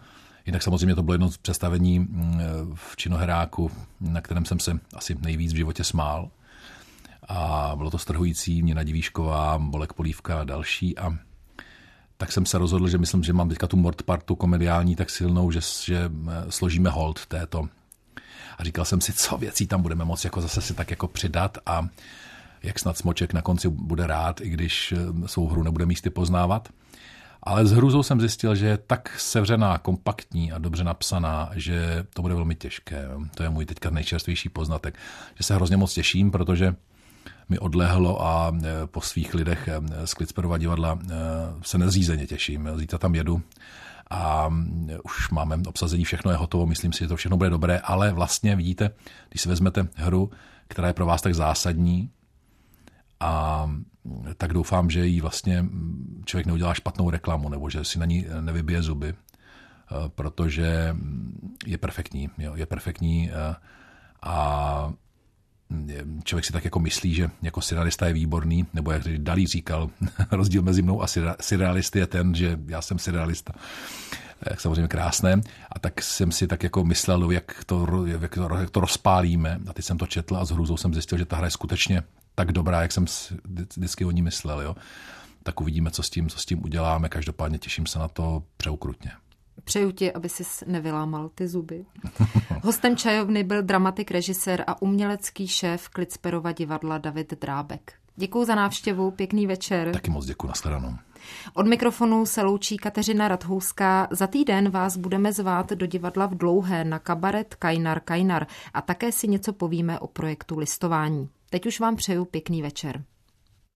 Jinak samozřejmě to bylo jedno z představení v Činoheráku, na kterém jsem se asi nejvíc v životě smál. A bylo to strhující, Nina Divíšková, Bolek Polívka a další. A tak jsem se rozhodl, že myslím, že mám teďka tu mordpartu komediální tak silnou, že, že složíme hold této. A říkal jsem si, co věcí tam budeme moci jako zase si tak jako přidat a jak snad Smoček na konci bude rád, i když svou hru nebude místy poznávat. Ale s hrůzou jsem zjistil, že je tak sevřená, kompaktní a dobře napsaná, že to bude velmi těžké. To je můj teďka nejčerstvější poznatek. Že se hrozně moc těším, protože mi odlehlo a po svých lidech z Klicperova divadla se nezřízeně těším. Zítra tam jedu a už máme obsazení, všechno je hotovo, myslím si, že to všechno bude dobré, ale vlastně vidíte, když si vezmete hru, která je pro vás tak zásadní, a tak doufám, že jí vlastně člověk neudělá špatnou reklamu, nebo že si na ní nevybije zuby, protože je perfektní, jo, je perfektní a člověk si tak jako myslí, že jako surrealista je výborný, nebo jak Dalí říkal, rozdíl mezi mnou a surrealisty je ten, že já jsem surrealista. Jak samozřejmě krásné. A tak jsem si tak jako myslel, jak to, jak to, jak to rozpálíme. A teď jsem to četl a s hrůzou jsem zjistil, že ta hra je skutečně tak dobrá, jak jsem vždycky o ní myslel. Jo. Tak uvidíme, co s tím, co s tím uděláme. Každopádně těším se na to přeukrutně. Přeju ti, aby jsi nevylámal ty zuby. Hostem čajovny byl dramatik, režisér a umělecký šéf Klicperova divadla David Drábek. Děkuju za návštěvu, pěkný večer. Taky moc děkuju, nashledanou. Od mikrofonu se loučí Kateřina Radhouská. Za týden vás budeme zvát do divadla v Dlouhé na kabaret Kajnar Kajnar a také si něco povíme o projektu listování. Teď už vám přeju pěkný večer.